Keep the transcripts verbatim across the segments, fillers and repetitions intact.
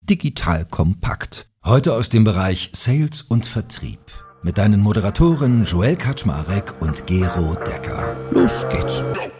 Digital Kompakt. Heute aus dem Bereich Sales und Vertrieb. Mit deinen Moderatoren Joel Kaczmarek und Gero Decker. Los geht's.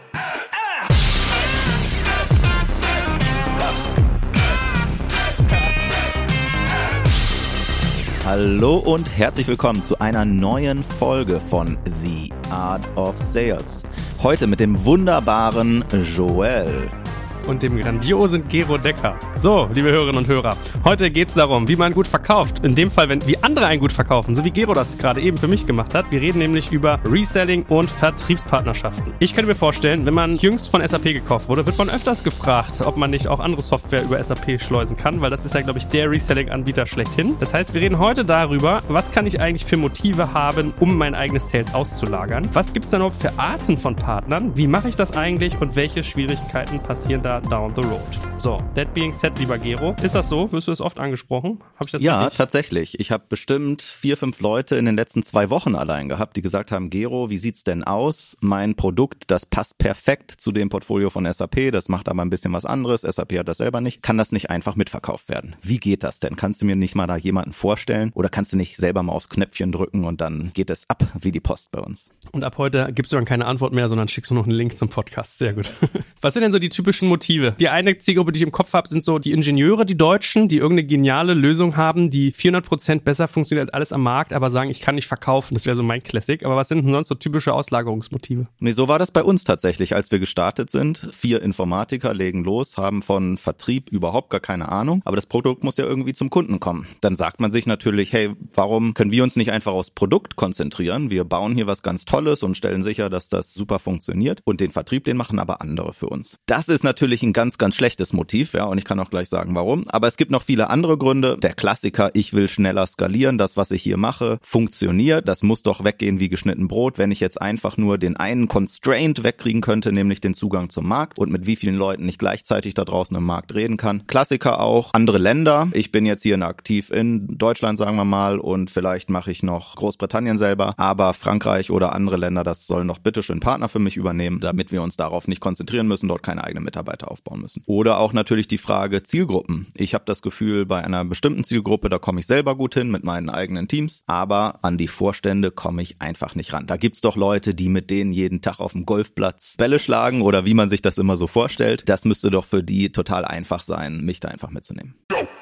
Hallo und herzlich willkommen zu einer neuen Folge von The Art of Sales. Heute mit dem wunderbaren Joel. Und dem grandiosen Gero Decker. So, liebe Hörerinnen und Hörer, heute geht es darum, wie man gut verkauft. In dem Fall, wenn wie andere einen gut verkaufen, so wie Gero das gerade eben für mich gemacht hat. Wir reden nämlich über Reselling und Vertriebspartnerschaften. Ich könnte mir vorstellen, wenn man jüngst von S A P gekauft wurde, wird man öfters gefragt, ob man nicht auch andere Software über S A P schleusen kann, weil das ist ja, glaube ich, der Reselling-Anbieter schlechthin. Das heißt, wir reden heute darüber, was kann ich eigentlich für Motive haben, um mein eigenes Sales auszulagern? Was gibt es dann überhaupt für Arten von Partnern? Wie mache ich das eigentlich und welche Schwierigkeiten passieren da down the road? So, that being said, lieber Gero, ist das so? Wirst du das oft angesprochen? Hab ich das Ja, richtig? Tatsächlich. Ich habe bestimmt vier, fünf Leute in den letzten zwei Wochen allein gehabt, die gesagt haben, Gero, wie sieht's denn aus? Mein Produkt, das passt perfekt zu dem Portfolio von S A P, das macht aber ein bisschen was anderes, S A P hat das selber nicht. Kann das nicht einfach mitverkauft werden? Wie geht das denn? Kannst du mir nicht mal da jemanden vorstellen? Oder kannst du nicht selber mal aufs Knöpfchen drücken und dann geht es ab wie die Post bei uns? Und ab heute gibst du dann keine Antwort mehr, sondern schickst du noch einen Link zum Podcast. Sehr gut. Was sind denn so die typischen Motive? Die eine Zielgruppe, die ich im Kopf habe, sind so die Ingenieure, die Deutschen, die irgendeine geniale Lösung haben, die vierhundert Prozent besser funktioniert als alles am Markt, aber sagen, ich kann nicht verkaufen. Das wäre so mein Classic. Aber was sind denn sonst so typische Auslagerungsmotive? Nee, so war das bei uns tatsächlich, als wir gestartet sind. Vier Informatiker legen los, haben von Vertrieb überhaupt gar keine Ahnung. Aber das Produkt muss ja irgendwie zum Kunden kommen. Dann sagt man sich natürlich, hey, warum können wir uns nicht einfach aufs Produkt konzentrieren? Wir bauen hier was ganz Tolles und stellen sicher, dass das super funktioniert. Und den Vertrieb, den machen aber andere für uns. Das ist natürlich ein ganz, ganz schlechtes Motiv, ja, und ich kann auch gleich sagen, warum. Aber es gibt noch viele andere Gründe. Der Klassiker, ich will schneller skalieren, das, was ich hier mache, funktioniert. Das muss doch weggehen wie geschnitten Brot, wenn ich jetzt einfach nur den einen Constraint wegkriegen könnte, nämlich den Zugang zum Markt und mit wie vielen Leuten ich gleichzeitig da draußen im Markt reden kann. Klassiker auch, andere Länder. Ich bin jetzt hier aktiv in Deutschland, sagen wir mal, und vielleicht mache ich noch Großbritannien selber, aber Frankreich oder andere Länder, das sollen doch bitte schön Partner für mich übernehmen, damit wir uns darauf nicht konzentrieren müssen, dort keine eigenen Mitarbeiter aufbauen müssen. Oder auch natürlich die Frage Zielgruppen. Ich habe das Gefühl, bei einer bestimmten Zielgruppe, da komme ich selber gut hin mit meinen eigenen Teams, aber an die Vorstände komme ich einfach nicht ran. Da gibt's doch Leute, die mit denen jeden Tag auf dem Golfplatz Bälle schlagen oder wie man sich das immer so vorstellt. Das müsste doch für die total einfach sein, mich da einfach mitzunehmen.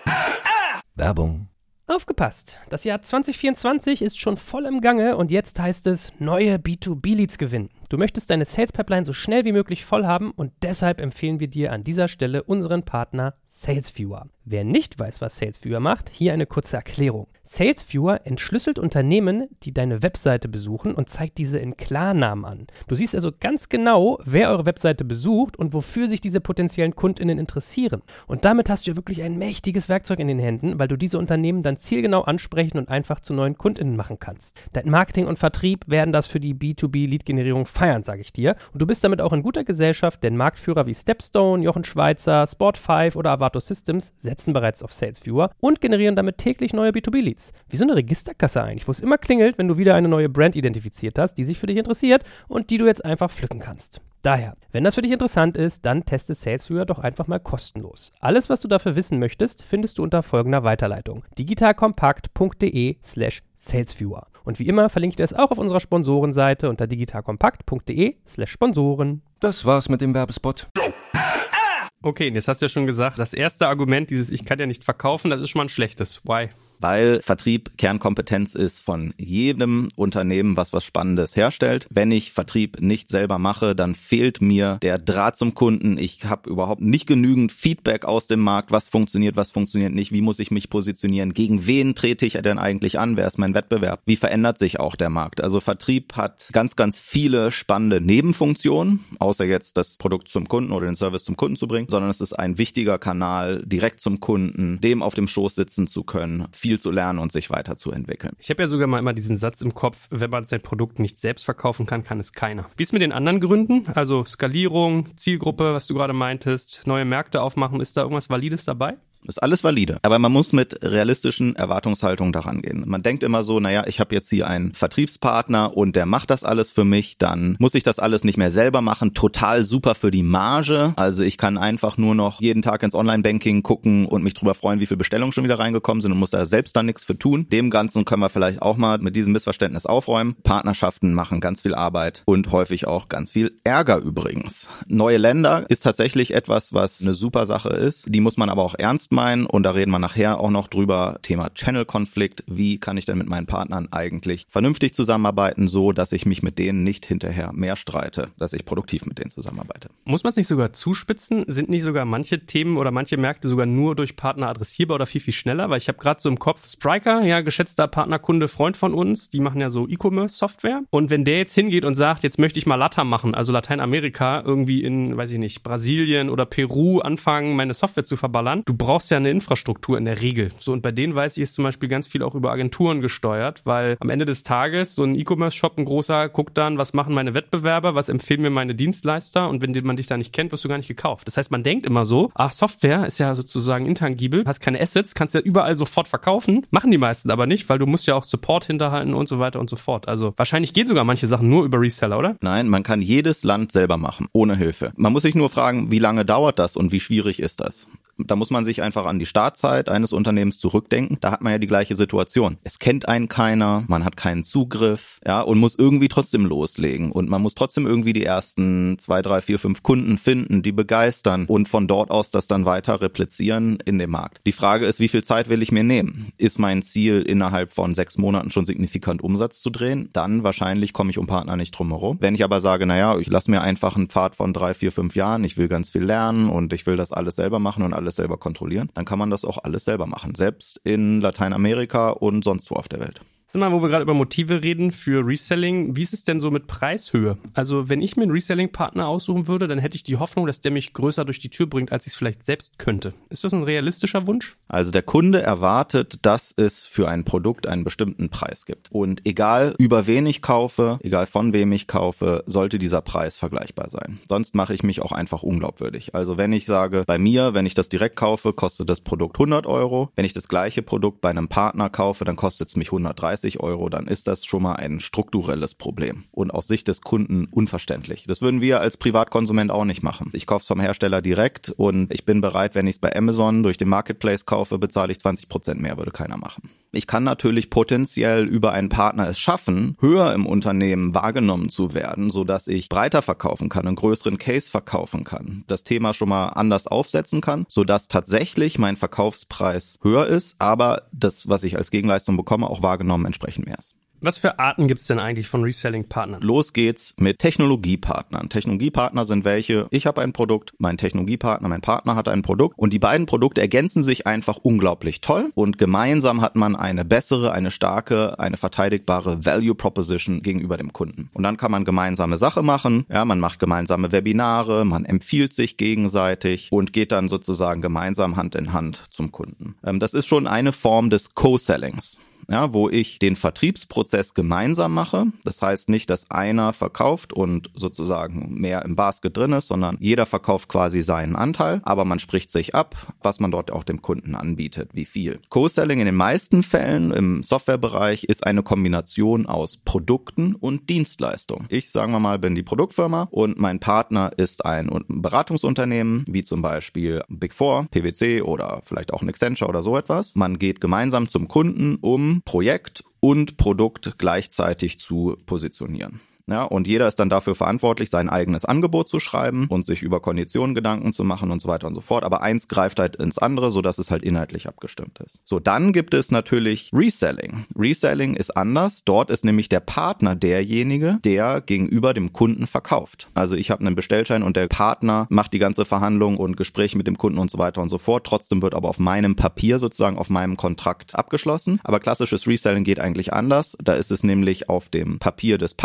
Werbung. Aufgepasst! Das Jahr zwanzig vierundzwanzig ist schon voll im Gange und jetzt heißt es neue B zwei B-Leads gewinnen. Du möchtest deine Sales-Pipeline so schnell wie möglich voll haben und deshalb empfehlen wir dir an dieser Stelle unseren Partner SalesViewer. Wer nicht weiß, was SalesViewer macht, hier eine kurze Erklärung. SalesViewer entschlüsselt Unternehmen, die deine Webseite besuchen und zeigt diese in Klarnamen an. Du siehst also ganz genau, wer eure Webseite besucht und wofür sich diese potenziellen KundInnen interessieren. Und damit hast du ja wirklich ein mächtiges Werkzeug in den Händen, weil du diese Unternehmen dann zielgenau ansprechen und einfach zu neuen KundInnen machen kannst. Dein Marketing und Vertrieb werden das für die B zwei B-Lead-Generierung feiern, sage ich dir. Und du bist damit auch in guter Gesellschaft, denn Marktführer wie Stepstone, Jochen Schweizer, Sport fünf oder Avato Systems setzen bereits auf SalesViewer und generieren damit täglich neue B zwei B-Leads. Wie so eine Registerkasse eigentlich, wo es immer klingelt, wenn du wieder eine neue Brand identifiziert hast, die sich für dich interessiert und die du jetzt einfach pflücken kannst. Daher, wenn das für dich interessant ist, dann teste SalesViewer doch einfach mal kostenlos. Alles, was du dafür wissen möchtest, findest du unter folgender Weiterleitung: digitalkompakt.de slash SalesViewer. Und wie immer verlinke ich dir das auch auf unserer Sponsorenseite unter digitalkompakt.de slash Sponsoren. Das war's mit dem Werbespot. Okay, jetzt hast du ja schon gesagt, das erste Argument, dieses ich kann ja nicht verkaufen, das ist schon mal ein schlechtes. Why? Weil Vertrieb Kernkompetenz ist von jedem Unternehmen, was was Spannendes herstellt. Wenn ich Vertrieb nicht selber mache, dann fehlt mir der Draht zum Kunden. Ich habe überhaupt nicht genügend Feedback aus dem Markt, was funktioniert, was funktioniert nicht, wie muss ich mich positionieren, gegen wen trete ich denn eigentlich an, wer ist mein Wettbewerb, wie verändert sich auch der Markt. Also Vertrieb hat ganz, ganz viele spannende Nebenfunktionen, außer jetzt das Produkt zum Kunden oder den Service zum Kunden zu bringen, sondern es ist ein wichtiger Kanal, direkt zum Kunden, dem auf dem Schoß sitzen zu können, viel zu lernen und sich weiterzuentwickeln. Ich habe ja sogar mal immer diesen Satz im Kopf, wenn man sein Produkt nicht selbst verkaufen kann, kann es keiner. Wie ist mit den anderen Gründen? Also Skalierung, Zielgruppe, was du gerade meintest, neue Märkte aufmachen, ist da irgendwas Valides dabei? Das ist alles valide. Aber man muss mit realistischen Erwartungshaltungen daran gehen. Man denkt immer so, naja, ich habe jetzt hier einen Vertriebspartner und der macht das alles für mich, dann muss ich das alles nicht mehr selber machen. Total super für die Marge. Also ich kann einfach nur noch jeden Tag ins Online-Banking gucken und mich drüber freuen, wie viele Bestellungen schon wieder reingekommen sind und muss da selbst dann nichts für tun. Dem Ganzen können wir vielleicht auch mal mit diesem Missverständnis aufräumen. Partnerschaften machen ganz viel Arbeit und häufig auch ganz viel Ärger übrigens. Neue Länder ist tatsächlich etwas, was eine super Sache ist. Die muss man aber auch ernst meinen und da reden wir nachher auch noch drüber. Thema Channel-Konflikt. Wie kann ich denn mit meinen Partnern eigentlich vernünftig zusammenarbeiten, so dass ich mich mit denen nicht hinterher mehr streite, dass ich produktiv mit denen zusammenarbeite. Muss man es nicht sogar zuspitzen? Sind nicht sogar manche Themen oder manche Märkte sogar nur durch Partner adressierbar oder viel, viel schneller? Weil ich habe gerade so im Kopf Spryker, ja, geschätzter Partnerkunde, Freund von uns, die machen ja so E-Commerce-Software. Und wenn der jetzt hingeht und sagt, jetzt möchte ich mal LATAM machen, also Lateinamerika, irgendwie in, weiß ich nicht, Brasilien oder Peru anfangen, meine Software zu verballern, du brauchst ja eine Infrastruktur in der Regel. So, und bei denen weiß ich, ist zum Beispiel ganz viel auch über Agenturen gesteuert, weil am Ende des Tages so ein E-Commerce-Shop, ein großer, guckt dann, was machen meine Wettbewerber, was empfehlen mir meine Dienstleister und wenn man dich da nicht kennt, wirst du gar nicht gekauft. Das heißt, man denkt immer so, ach, Software ist ja sozusagen intangibel, hast keine Assets, kannst ja überall sofort verkaufen, machen die meisten aber nicht, weil du musst ja auch Support hinterhalten und so weiter und so fort. Also wahrscheinlich gehen sogar manche Sachen nur über Reseller, oder? Nein, man kann jedes Land selber machen, ohne Hilfe. Man muss sich nur fragen, wie lange dauert das und wie schwierig ist das? Da muss man sich einfach an die Startzeit eines Unternehmens zurückdenken. Da hat man ja die gleiche Situation. Es kennt einen keiner, man hat keinen Zugriff, ja, und muss irgendwie trotzdem loslegen. Und man muss trotzdem irgendwie die ersten zwei, drei, vier, fünf Kunden finden, die begeistern und von dort aus das dann weiter replizieren in dem Markt. Die Frage ist, wie viel Zeit will ich mir nehmen? Ist mein Ziel, innerhalb von sechs Monaten schon signifikant Umsatz zu drehen? Dann wahrscheinlich komme ich um Partner nicht drum herum. Wenn ich aber sage, naja, ich lasse mir einfach einen Pfad von drei, vier, fünf Jahren, ich will ganz viel lernen und ich will das alles selber machen und alles selber kontrollieren, dann kann man das auch alles selber machen. Selbst in Lateinamerika und sonst wo auf der Welt. Sag mal, wo wir gerade über Motive reden für Reselling, wie ist es denn so mit Preishöhe? Also wenn ich mir einen Reselling-Partner aussuchen würde, dann hätte ich die Hoffnung, dass der mich größer durch die Tür bringt, als ich es vielleicht selbst könnte. Ist das ein realistischer Wunsch? Also der Kunde erwartet, dass es für ein Produkt einen bestimmten Preis gibt. Und egal über wen ich kaufe, egal von wem ich kaufe, sollte dieser Preis vergleichbar sein. Sonst mache ich mich auch einfach unglaubwürdig. Also wenn ich sage, bei mir, wenn ich das direkt kaufe, kostet das Produkt hundert Euro. Wenn ich das gleiche Produkt bei einem Partner kaufe, dann kostet es mich hundertdreißig Euro, dann ist das schon mal ein strukturelles Problem und aus Sicht des Kunden unverständlich. Das würden wir als Privatkonsument auch nicht machen. Ich kaufe es vom Hersteller direkt und ich bin bereit, wenn ich es bei Amazon durch den Marketplace kaufe, bezahle ich zwanzig Prozent mehr, würde keiner machen. Ich kann natürlich potenziell über einen Partner es schaffen, höher im Unternehmen wahrgenommen zu werden, sodass ich breiter verkaufen kann, einen größeren Case verkaufen kann, das Thema schon mal anders aufsetzen kann, sodass tatsächlich mein Verkaufspreis höher ist, aber das, was ich als Gegenleistung bekomme, auch wahrgenommen entsprechend mehr ist. Was für Arten gibt es denn eigentlich von Reselling-Partnern? Los geht's mit Technologiepartnern. Technologiepartner sind welche, ich habe ein Produkt, mein Technologiepartner, mein Partner hat ein Produkt und die beiden Produkte ergänzen sich einfach unglaublich toll und gemeinsam hat man eine bessere, eine starke, eine verteidigbare Value Proposition gegenüber dem Kunden. Und dann kann man gemeinsame Sache machen, ja, man macht gemeinsame Webinare, man empfiehlt sich gegenseitig und geht dann sozusagen gemeinsam Hand in Hand zum Kunden. Das ist schon eine Form des Co-Sellings. Ja, wo ich den Vertriebsprozess gemeinsam mache. Das heißt nicht, dass einer verkauft und sozusagen mehr im Basket drin ist, sondern jeder verkauft quasi seinen Anteil, aber man spricht sich ab, was man dort auch dem Kunden anbietet, wie viel. Co-Selling in den meisten Fällen im Softwarebereich ist eine Kombination aus Produkten und Dienstleistungen. Ich, sagen wir mal, bin die Produktfirma und mein Partner ist ein Beratungsunternehmen, wie zum Beispiel Big Four, P W C oder vielleicht auch ein Accenture oder so etwas. Man geht gemeinsam zum Kunden, um Projekt und Produkt gleichzeitig zu positionieren. Ja, und jeder ist dann dafür verantwortlich, sein eigenes Angebot zu schreiben und sich über Konditionen Gedanken zu machen und so weiter und so fort. Aber eins greift halt ins andere, sodass es halt inhaltlich abgestimmt ist. So, dann gibt es natürlich Reselling. Reselling ist anders. Dort ist nämlich der Partner derjenige, der gegenüber dem Kunden verkauft. Also ich habe einen Bestellschein und der Partner macht die ganze Verhandlung und Gespräche mit dem Kunden und so weiter und so fort. Trotzdem wird aber auf meinem Papier sozusagen auf meinem Kontrakt abgeschlossen. Aber klassisches Reselling geht eigentlich anders. Da ist es nämlich auf dem Papier des Partners,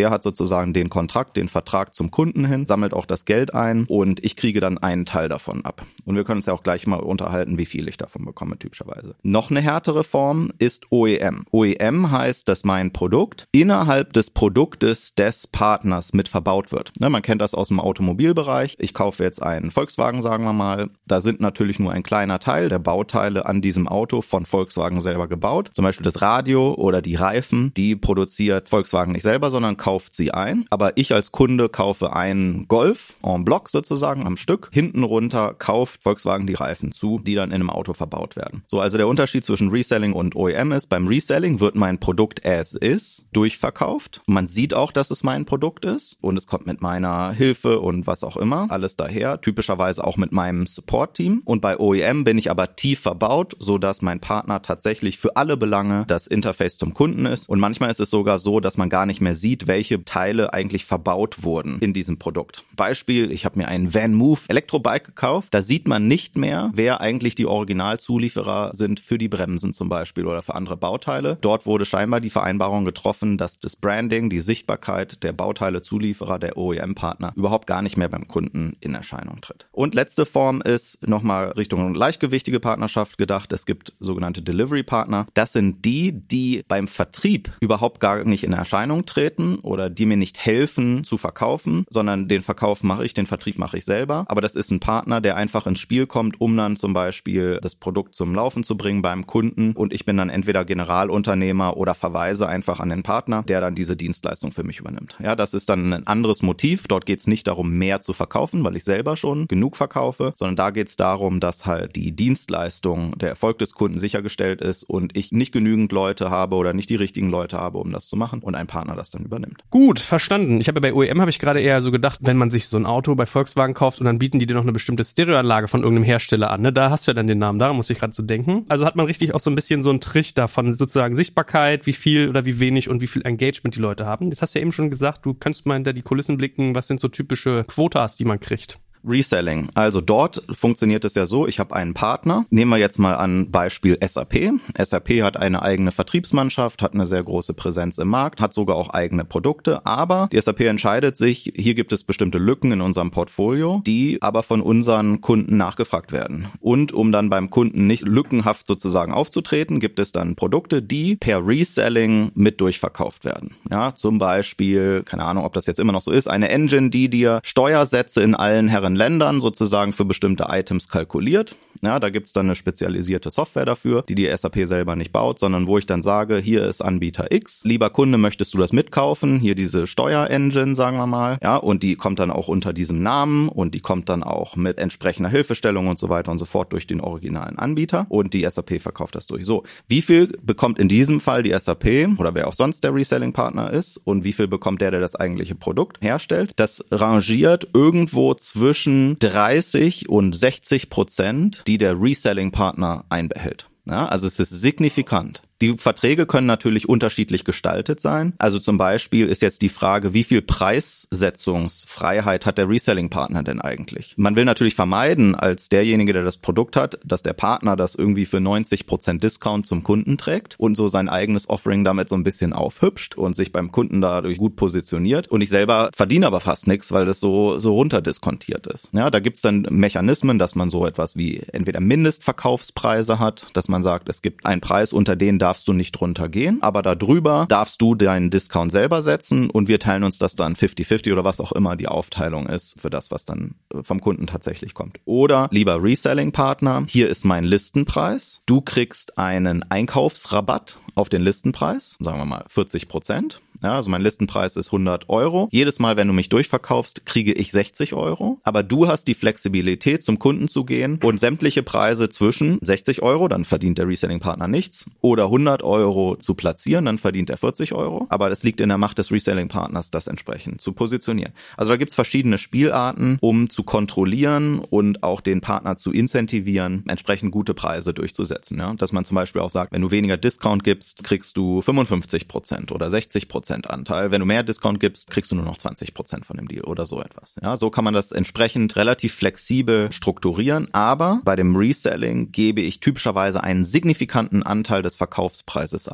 der hat sozusagen den Kontrakt, den Vertrag zum Kunden hin, sammelt auch das Geld ein und ich kriege dann einen Teil davon ab. Und wir können uns ja auch gleich mal unterhalten, wie viel ich davon bekomme typischerweise. Noch eine härtere Form ist O E M. O E M heißt, dass mein Produkt innerhalb des Produktes des Partners mit verbaut wird. Ne, man kennt das aus dem Automobilbereich. Ich kaufe jetzt einen Volkswagen, sagen wir mal. Da sind natürlich nur ein kleiner Teil der Bauteile an diesem Auto von Volkswagen selber gebaut. Zum Beispiel das Radio oder die Reifen, die produziert Volkswagen nicht selber, sondern kauft sie ein. Aber ich als Kunde kaufe einen Golf en bloc sozusagen am Stück. Hinten runter kauft Volkswagen die Reifen zu, die dann in einem Auto verbaut werden. So, also der Unterschied zwischen Reselling und O E M ist, beim Reselling wird mein Produkt as is durchverkauft. Man sieht auch, dass es mein Produkt ist und es kommt mit meiner Hilfe und was auch immer alles daher, typischerweise auch mit meinem Support-Team. Und bei O E M bin ich aber tief verbaut, sodass mein Partner tatsächlich für alle Belange das Interface zum Kunden ist. Und manchmal ist es sogar so, dass man gar nicht mehr sieht, welche Teile eigentlich verbaut wurden in diesem Produkt. Beispiel, ich habe mir einen Van Move Elektrobike gekauft. Da sieht man nicht mehr, wer eigentlich die Originalzulieferer sind für die Bremsen zum Beispiel oder für andere Bauteile. Dort wurde scheinbar die Vereinbarung getroffen, dass das Branding, die Sichtbarkeit der Bauteile-Zulieferer, der O E M-Partner überhaupt gar nicht mehr beim Kunden in Erscheinung tritt. Und letzte Form ist nochmal Richtung leichtgewichtige Partnerschaft gedacht. Es gibt sogenannte Delivery-Partner. Das sind die, die beim Vertrieb überhaupt gar nicht in Erscheinung treten oder die mir nicht helfen zu verkaufen, sondern den Verkauf mache ich, den Vertrieb mache ich selber. Aber das ist ein Partner, der einfach ins Spiel kommt, um dann zum Beispiel das Produkt zum Laufen zu bringen beim Kunden und ich bin dann entweder Generalunternehmer oder verweise einfach an den Partner, der dann diese Dienstleistung für mich übernimmt. Ja, das ist dann ein anderes Motiv. Dort geht es nicht darum, mehr zu verkaufen, weil ich selber schon genug verkaufe, sondern da geht es darum, dass halt die Dienstleistung, der Erfolg des Kunden sichergestellt ist und ich nicht genügend Leute habe oder nicht die richtigen Leute habe, um das zu machen und ein Partner das dann übernimmt. Gut, verstanden. Ich habe ja bei O E M habe ich gerade eher so gedacht, wenn man sich so ein Auto bei Volkswagen kauft und dann bieten die dir noch eine bestimmte Stereoanlage von irgendeinem Hersteller an, ne? Da hast du ja dann den Namen, daran muss ich gerade so denken. Also hat man richtig auch so ein bisschen so einen Trichter von sozusagen Sichtbarkeit, wie viel oder wie wenig und wie viel Engagement die Leute haben. Jetzt hast du ja eben schon gesagt, du könntest mal hinter die Kulissen blicken, was sind so typische Quotas, die man kriegt. Reselling. Also dort funktioniert es ja so, ich habe einen Partner. Nehmen wir jetzt mal an Beispiel S A P. S A P hat eine eigene Vertriebsmannschaft, hat eine sehr große Präsenz im Markt, hat sogar auch eigene Produkte, aber die S A P entscheidet sich, hier gibt es bestimmte Lücken in unserem Portfolio, die aber von unseren Kunden nachgefragt werden. Und um dann beim Kunden nicht lückenhaft sozusagen aufzutreten, gibt es dann Produkte, die per Reselling mit durchverkauft werden. Ja, zum Beispiel, keine Ahnung, ob das jetzt immer noch so ist, eine Engine, die dir Steuersätze in allen Herren Ländern sozusagen für bestimmte Items kalkuliert. Ja, da gibt's dann eine spezialisierte Software dafür, die die S A P selber nicht baut, sondern wo ich dann sage, hier ist Anbieter X, lieber Kunde, möchtest du das mitkaufen? Hier diese Steuerengine, sagen wir mal. Ja, und die kommt dann auch unter diesem Namen und die kommt dann auch mit entsprechender Hilfestellung und so weiter und so fort durch den originalen Anbieter und die S A P verkauft das durch. So, wie viel bekommt in diesem Fall die S A P oder wer auch sonst der Reselling-Partner ist und wie viel bekommt der, der das eigentliche Produkt herstellt? Das rangiert irgendwo zwischen dreißig und sechzig Prozent, die der Reselling-Partner einbehält. Ja, also es ist signifikant. Die Verträge können natürlich unterschiedlich gestaltet sein. Also zum Beispiel ist jetzt die Frage, wie viel Preissetzungsfreiheit hat der Reselling-Partner denn eigentlich? Man will natürlich vermeiden, als derjenige, der das Produkt hat, dass der Partner das irgendwie für neunzig Prozent Discount zum Kunden trägt und so sein eigenes Offering damit so ein bisschen aufhübscht und sich beim Kunden dadurch gut positioniert. Und ich selber verdiene aber fast nichts, weil das so so runterdiskontiert ist. Ja, da gibt's dann Mechanismen, dass man so etwas wie entweder Mindestverkaufspreise hat, dass man sagt, es gibt einen Preis, unter den darf darfst du nicht drunter gehen, aber darüber darfst du deinen Discount selber setzen und wir teilen uns das dann fifty fifty oder was auch immer die Aufteilung ist für das, was dann vom Kunden tatsächlich kommt. Oder lieber Reselling-Partner, hier ist mein Listenpreis, du kriegst einen Einkaufsrabatt auf den Listenpreis, sagen wir mal vierzig Prozent. Ja, also mein Listenpreis ist hundert Euro. Jedes Mal, wenn du mich durchverkaufst, kriege ich sechzig Euro. Aber du hast die Flexibilität, zum Kunden zu gehen und sämtliche Preise zwischen sechzig Euro, dann verdient der Reselling-Partner nichts, oder hundert Euro zu platzieren, dann verdient er vierzig Euro. Aber es liegt in der Macht des Reselling-Partners, das entsprechend zu positionieren. Also da gibt's verschiedene Spielarten, um zu kontrollieren und auch den Partner zu incentivieren, entsprechend gute Preise durchzusetzen. Ja? Dass man zum Beispiel auch sagt, wenn du weniger Discount gibst, kriegst du fünfundfünfzig Prozent oder sechzig Prozent Anteil. Wenn du mehr Discount gibst, kriegst du nur noch zwanzig Prozent von dem Deal oder so etwas. Ja, so kann man das entsprechend relativ flexibel strukturieren, aber bei dem Reselling gebe ich typischerweise einen signifikanten Anteil des Verkaufspreises ab.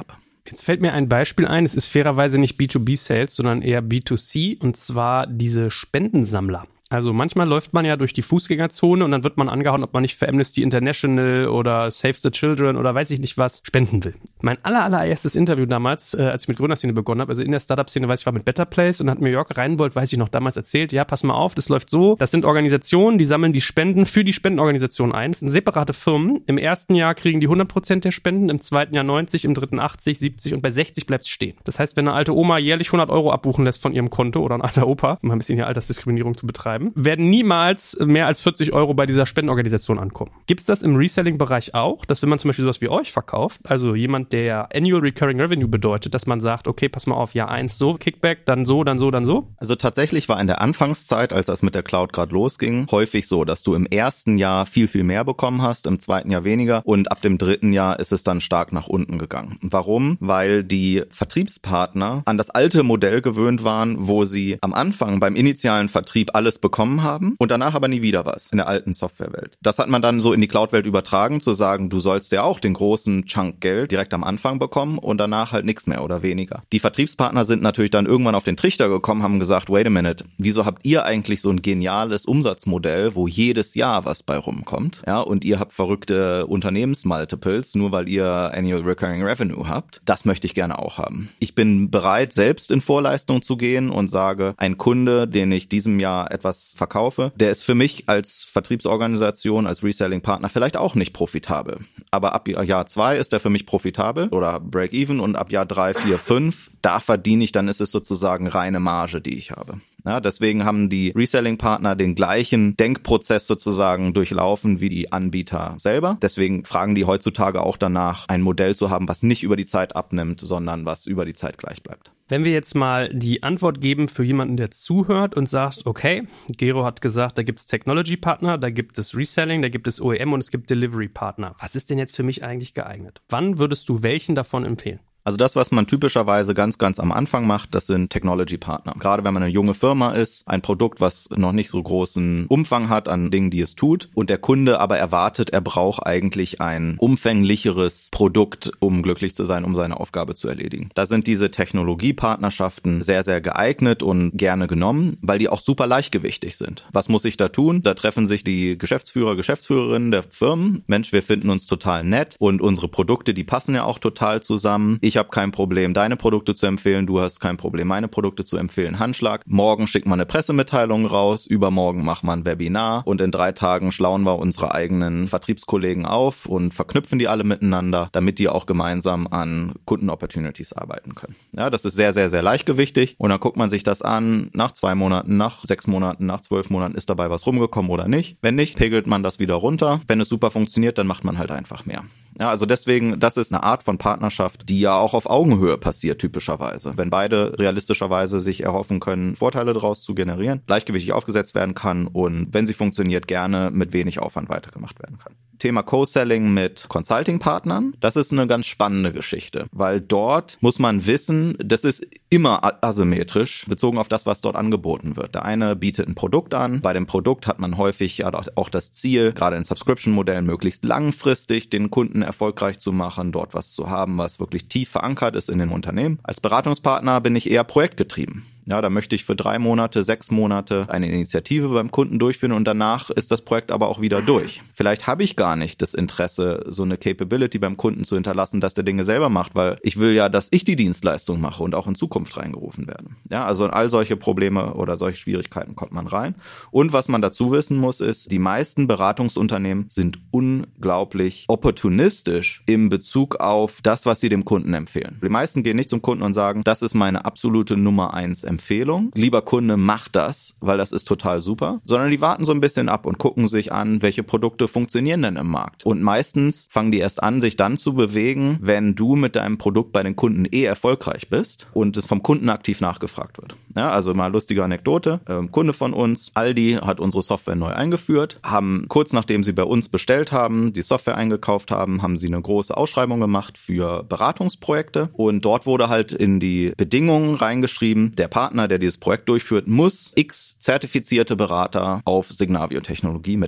Jetzt fällt mir ein Beispiel ein, es ist fairerweise nicht B zwei B Sales, sondern eher B zwei C, und zwar diese Spendensammler. Also manchmal läuft man ja durch die Fußgängerzone und dann wird man angehauen, ob man nicht für Amnesty International oder Save the Children oder weiß ich nicht was spenden will. Mein aller, allererstes Interview damals, äh, als ich mit Gründerszene begonnen habe, also in der Startup-Szene, weiß ich, war mit Better Place und hat mir Jörg Reinbold, weiß ich noch, damals erzählt, ja, pass mal auf, das läuft so, das sind Organisationen, die sammeln die Spenden für die Spendenorganisation ein. Das sind separate Firmen. Im ersten Jahr kriegen die hundert Prozent der Spenden, im zweiten Jahr neunzig, im dritten achtzig, siebzig und bei sechzig bleibt es stehen. Das heißt, wenn eine alte Oma jährlich hundert Euro abbuchen lässt von ihrem Konto oder ein alter Opa, um ein bisschen hier Altersdiskriminierung zu betreiben, werden niemals mehr als vierzig Euro bei dieser Spendenorganisation ankommen. Gibt es das im Reselling-Bereich auch, dass wenn man zum Beispiel sowas wie euch verkauft, also jemand, der Annual Recurring Revenue bedeutet, dass man sagt, okay, pass mal auf, Jahr eins so, Kickback, dann so, dann so, dann so? Also tatsächlich war in der Anfangszeit, als das mit der Cloud gerade losging, häufig so, dass du im ersten Jahr viel, viel mehr bekommen hast, im zweiten Jahr weniger und ab dem dritten Jahr ist es dann stark nach unten gegangen. Warum? Weil die Vertriebspartner an das alte Modell gewöhnt waren, wo sie am Anfang beim initialen Vertrieb alles bekommen haben und danach aber nie wieder was in der alten Softwarewelt. Das hat man dann so in die Cloud-Welt übertragen, zu sagen, du sollst ja auch den großen Chunk Geld direkt am Anfang bekommen und danach halt nichts mehr oder weniger. Die Vertriebspartner sind natürlich dann irgendwann auf den Trichter gekommen, haben gesagt, wait a minute, wieso habt ihr eigentlich so ein geniales Umsatzmodell, wo jedes Jahr was bei rumkommt, ja, und ihr habt verrückte Unternehmensmultiples, nur weil ihr Annual Recurring Revenue habt. Das möchte ich gerne auch haben. Ich bin bereit, selbst in Vorleistung zu gehen und sage, ein Kunde, den ich diesem Jahr etwas verkaufe, der ist für mich als Vertriebsorganisation, als Reselling-Partner vielleicht auch nicht profitabel. Aber ab Jahr zwei ist er für mich profitabel oder Break-Even und ab Jahr drei, vier, fünf, da verdiene ich, dann ist es sozusagen reine Marge, die ich habe. Ja, deswegen haben die Reselling-Partner den gleichen Denkprozess sozusagen durchlaufen wie die Anbieter selber. Deswegen fragen die heutzutage auch danach, ein Modell zu haben, was nicht über die Zeit abnimmt, sondern was über die Zeit gleich bleibt. Wenn wir jetzt mal die Antwort geben für jemanden, der zuhört und sagt, okay, Gero hat gesagt, da gibt es Technology-Partner, da gibt es Reselling, da gibt es O E M und es gibt Delivery-Partner. Was ist denn jetzt für mich eigentlich geeignet? Wann würdest du welchen davon empfehlen? Also das, was man typischerweise ganz, ganz am Anfang macht, das sind Technology-Partner. Gerade wenn man eine junge Firma ist, ein Produkt, was noch nicht so großen Umfang hat an Dingen, die es tut, und der Kunde aber erwartet, er braucht eigentlich ein umfänglicheres Produkt, um glücklich zu sein, um seine Aufgabe zu erledigen. Da sind diese Technologiepartnerschaften sehr, sehr geeignet und gerne genommen, weil die auch super leichtgewichtig sind. Was muss ich da tun? Da treffen sich die Geschäftsführer, Geschäftsführerinnen der Firmen. Mensch, wir finden uns total nett und unsere Produkte, die passen ja auch total zusammen. Ich Ich habe kein Problem, deine Produkte zu empfehlen, du hast kein Problem, meine Produkte zu empfehlen. Handschlag. Morgen schickt man eine Pressemitteilung raus, übermorgen macht man ein Webinar und in drei Tagen schlauen wir unsere eigenen Vertriebskollegen auf und verknüpfen die alle miteinander, damit die auch gemeinsam an Kunden-Opportunities arbeiten können. Ja, das ist sehr, sehr, sehr leichtgewichtig und dann guckt man sich das an, nach zwei Monaten, nach sechs Monaten, nach zwölf Monaten ist dabei was rumgekommen oder nicht. Wenn nicht, pegelt man das wieder runter. Wenn es super funktioniert, dann macht man halt einfach mehr. Ja, also deswegen, das ist eine Art von Partnerschaft, die ja auch auf Augenhöhe passiert typischerweise. Wenn beide realistischerweise sich erhoffen können, Vorteile daraus zu generieren, gleichgewichtig aufgesetzt werden kann und wenn sie funktioniert, gerne mit wenig Aufwand weitergemacht werden kann. Thema Co-Selling mit Consulting-Partnern, das ist eine ganz spannende Geschichte, weil dort muss man wissen, das ist immer asymmetrisch, bezogen auf das, was dort angeboten wird. Der eine bietet ein Produkt an, bei dem Produkt hat man häufig ja auch das Ziel, gerade in Subscription-Modellen möglichst langfristig den Kunden erfolgreich zu machen, dort was zu haben, was wirklich tief verankert ist in den Unternehmen. Als Beratungspartner bin ich eher projektgetrieben. Ja, da möchte ich für drei Monate, sechs Monate eine Initiative beim Kunden durchführen und danach ist das Projekt aber auch wieder durch. Vielleicht habe ich gar nicht das Interesse, so eine Capability beim Kunden zu hinterlassen, dass der Dinge selber macht, weil ich will ja, dass ich die Dienstleistung mache und auch in Zukunft reingerufen werde. Ja, also in all solche Probleme oder solche Schwierigkeiten kommt man rein. Und was man dazu wissen muss, ist, die meisten Beratungsunternehmen sind unglaublich opportunistisch im Bezug auf das, was sie dem Kunden empfehlen. Die meisten gehen nicht zum Kunden und sagen, das ist meine absolute Nummer eins Empfehlung. Lieber Kunde, mach das, weil das ist total super. Sondern die warten so ein bisschen ab und gucken sich an, welche Produkte funktionieren denn im Markt. Und meistens fangen die erst an, sich dann zu bewegen, wenn du mit deinem Produkt bei den Kunden eh erfolgreich bist und es vom Kunden aktiv nachgefragt wird. Ja, also mal lustige Anekdote. Ähm, Kunde von uns, Aldi, hat unsere Software neu eingeführt, haben kurz nachdem sie bei uns bestellt haben, die Software eingekauft haben, haben sie eine große Ausschreibung gemacht für Beratungsprojekte und dort wurde halt in die Bedingungen reingeschrieben, der Partner, der dieses Projekt durchführt, muss x zertifizierte Berater auf Signavio-Technologie mitbringen.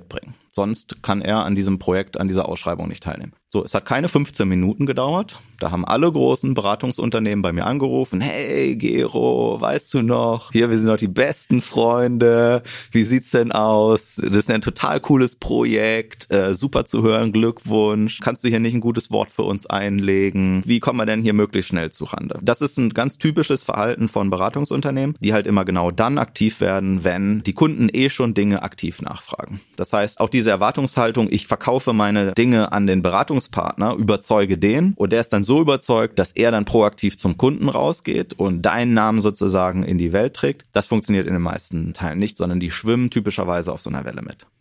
Sonst kann er an diesem Projekt, an dieser Ausschreibung nicht teilnehmen. So, es hat keine fünfzehn Minuten gedauert. Da haben alle großen Beratungsunternehmen bei mir angerufen. Hey, Gero, weißt du noch? Hier, wir sind doch die besten Freunde. Wie sieht's denn aus? Das ist ein total cooles Projekt. Äh, super zu hören, Glückwunsch. Kannst du hier nicht ein gutes Wort für uns einlegen? Wie kommen wir denn hier möglichst schnell zurande? Das ist ein ganz typisches Verhalten von Beratungsunternehmen, die halt immer genau dann aktiv werden, wenn die Kunden eh schon Dinge aktiv nachfragen. Das heißt, auch diese Erwartungshaltung, ich verkaufe meine Dinge an den Beratungspartner, überzeuge den und der ist dann so überzeugt, dass er dann proaktiv zum Kunden rausgeht und deinen Namen sozusagen in die Welt trägt. Das funktioniert in den meisten Teilen nicht, sondern die schwimmen typischerweise auf so einer Welle mit.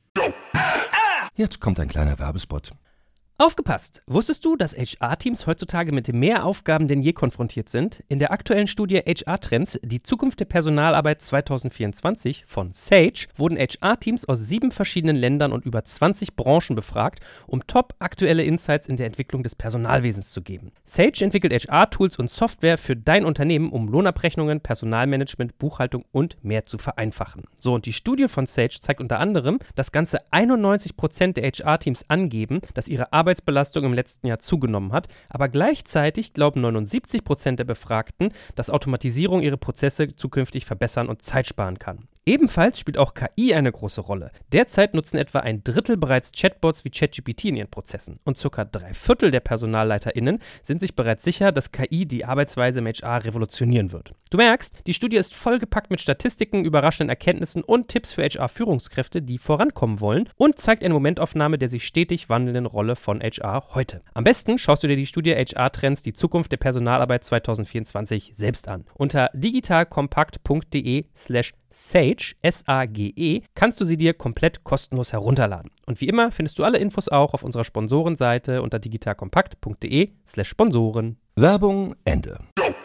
Jetzt kommt ein kleiner Werbespot. Aufgepasst! Wusstest du, dass H R-Teams heutzutage mit mehr Aufgaben denn je konfrontiert sind? In der aktuellen Studie H R-Trends, die Zukunft der Personalarbeit zwanzig vierundzwanzig von Sage, wurden H R-Teams aus sieben verschiedenen Ländern und über zwanzig Branchen befragt, um top aktuelle Insights in der Entwicklung des Personalwesens zu geben. Sage entwickelt H R-Tools und Software für dein Unternehmen, um Lohnabrechnungen, Personalmanagement, Buchhaltung und mehr zu vereinfachen. So, und die Studie von Sage zeigt unter anderem, dass ganze einundneunzig Prozent der H R-Teams angeben, dass ihre Arbeit Arbeitsbelastung im letzten Jahr zugenommen hat, aber gleichzeitig glauben neunundsiebzig Prozent der Befragten, dass Automatisierung ihre Prozesse zukünftig verbessern und Zeit sparen kann. Ebenfalls spielt auch K I eine große Rolle. Derzeit nutzen etwa ein Drittel bereits Chatbots wie ChatGPT in ihren Prozessen und circa drei Viertel der PersonalleiterInnen sind sich bereits sicher, dass K I die Arbeitsweise im H R revolutionieren wird. Du merkst, die Studie ist vollgepackt mit Statistiken, überraschenden Erkenntnissen und Tipps für H R-Führungskräfte, die vorankommen wollen und zeigt eine Momentaufnahme der sich stetig wandelnden Rolle von H R heute. Am besten schaust du dir die Studie H R-Trends, die Zukunft der Personalarbeit zwanzig vierundzwanzig selbst an. Unter digitalkompakt.de slash Sage, S A G E, kannst du sie dir komplett kostenlos herunterladen. Und wie immer findest du alle Infos auch auf unserer Sponsorenseite unter digitalkompakt.de slash Sponsoren. Werbung Ende.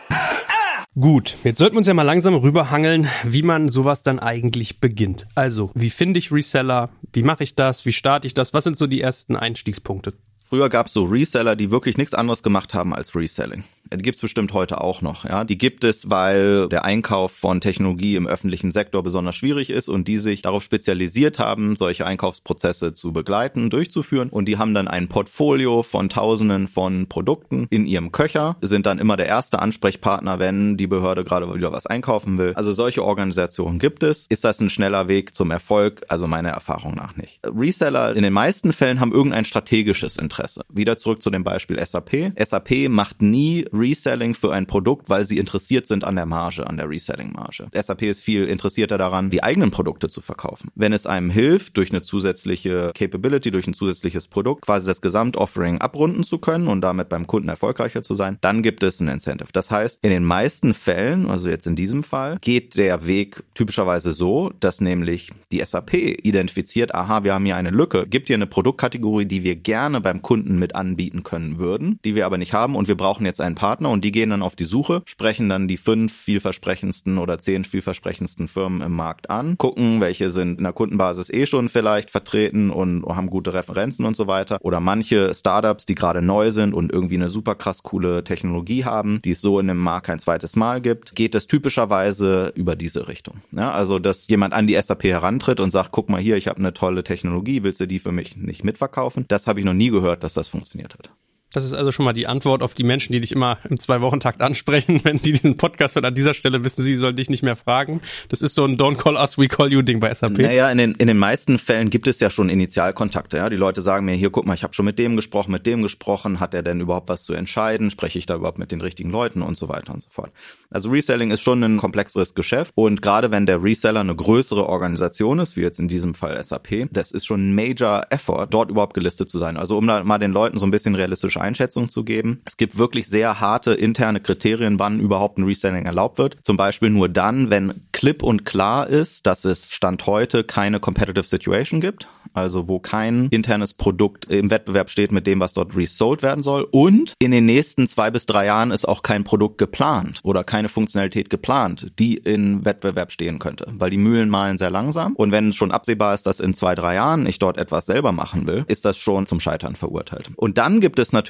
Gut, jetzt sollten wir uns ja mal langsam rüberhangeln, wie man sowas dann eigentlich beginnt. Also, wie finde ich Reseller? Wie mache ich das? Wie starte ich das? Was sind so die ersten Einstiegspunkte? Früher gab es so Reseller, die wirklich nichts anderes gemacht haben als Reselling. Die gibt es bestimmt heute auch noch. Ja, die gibt es, weil der Einkauf von Technologie im öffentlichen Sektor besonders schwierig ist und die sich darauf spezialisiert haben, solche Einkaufsprozesse zu begleiten, durchzuführen. Und die haben dann ein Portfolio von Tausenden von Produkten in ihrem Köcher, sind dann immer der erste Ansprechpartner, wenn die Behörde gerade wieder was einkaufen will. Also solche Organisationen gibt es. Ist das ein schneller Weg zum Erfolg? Also meiner Erfahrung nach nicht. Reseller in den meisten Fällen haben irgendein strategisches Interesse. Wieder zurück zu dem Beispiel S A P. S A P macht nie Reselling für ein Produkt, weil sie interessiert sind an der Marge, an der Reselling-Marge. S A P ist viel interessierter daran, die eigenen Produkte zu verkaufen. Wenn es einem hilft, durch eine zusätzliche Capability, durch ein zusätzliches Produkt, quasi das Gesamtoffering abrunden zu können und damit beim Kunden erfolgreicher zu sein, dann gibt es ein Incentive. Das heißt, in den meisten Fällen, also jetzt in diesem Fall, geht der Weg typischerweise so, dass nämlich die S A P identifiziert, aha, wir haben hier eine Lücke, gibt hier eine Produktkategorie, die wir gerne beim Kunden mit anbieten können würden, die wir aber nicht haben und wir brauchen jetzt einen Partner und die gehen dann auf die Suche, sprechen dann die fünf vielversprechendsten oder zehn vielversprechendsten Firmen im Markt an, gucken, welche sind in der Kundenbasis eh schon vielleicht vertreten und haben gute Referenzen und so weiter oder manche Startups, die gerade neu sind und irgendwie eine super krass coole Technologie haben, die es so in dem Markt kein zweites Mal gibt, geht es typischerweise über diese Richtung. Ja, also, dass jemand an die S A P herantritt und sagt, guck mal hier, ich habe eine tolle Technologie, willst du die für mich nicht mitverkaufen? Das habe ich noch nie gehört, dass das funktioniert hat. Das ist also schon mal die Antwort auf die Menschen, die dich immer im Zwei-Wochen-Takt ansprechen. Wenn die diesen Podcast hören, an dieser Stelle wissen sie, sollen dich nicht mehr fragen. Das ist so ein Don't call us, we call you Ding bei S A P. Naja, in den, in den meisten Fällen gibt es ja schon Initialkontakte. Ja, die Leute sagen mir, hier, guck mal, ich habe schon mit dem gesprochen, mit dem gesprochen. Hat er denn überhaupt was zu entscheiden? Spreche ich da überhaupt mit den richtigen Leuten und so weiter und so fort. Also Reselling ist schon ein komplexeres Geschäft. Und gerade wenn der Reseller eine größere Organisation ist, wie jetzt in diesem Fall S A P, das ist schon ein Major Effort, dort überhaupt gelistet zu sein. Also um da mal den Leuten so ein bisschen realistische Einschätzung zu geben. Es gibt wirklich sehr harte interne Kriterien, wann überhaupt ein Reselling erlaubt wird. Zum Beispiel nur dann, wenn klipp und klar ist, dass es Stand heute keine Competitive Situation gibt. Also wo kein internes Produkt im Wettbewerb steht mit dem, was dort resold werden soll. Und in den nächsten zwei bis drei Jahren ist auch kein Produkt geplant oder keine Funktionalität geplant, die in Wettbewerb stehen könnte. Weil die Mühlen mahlen sehr langsam. Und wenn schon absehbar ist, dass in zwei, drei Jahren ich dort etwas selber machen will, ist das schon zum Scheitern verurteilt. Und dann gibt es natürlich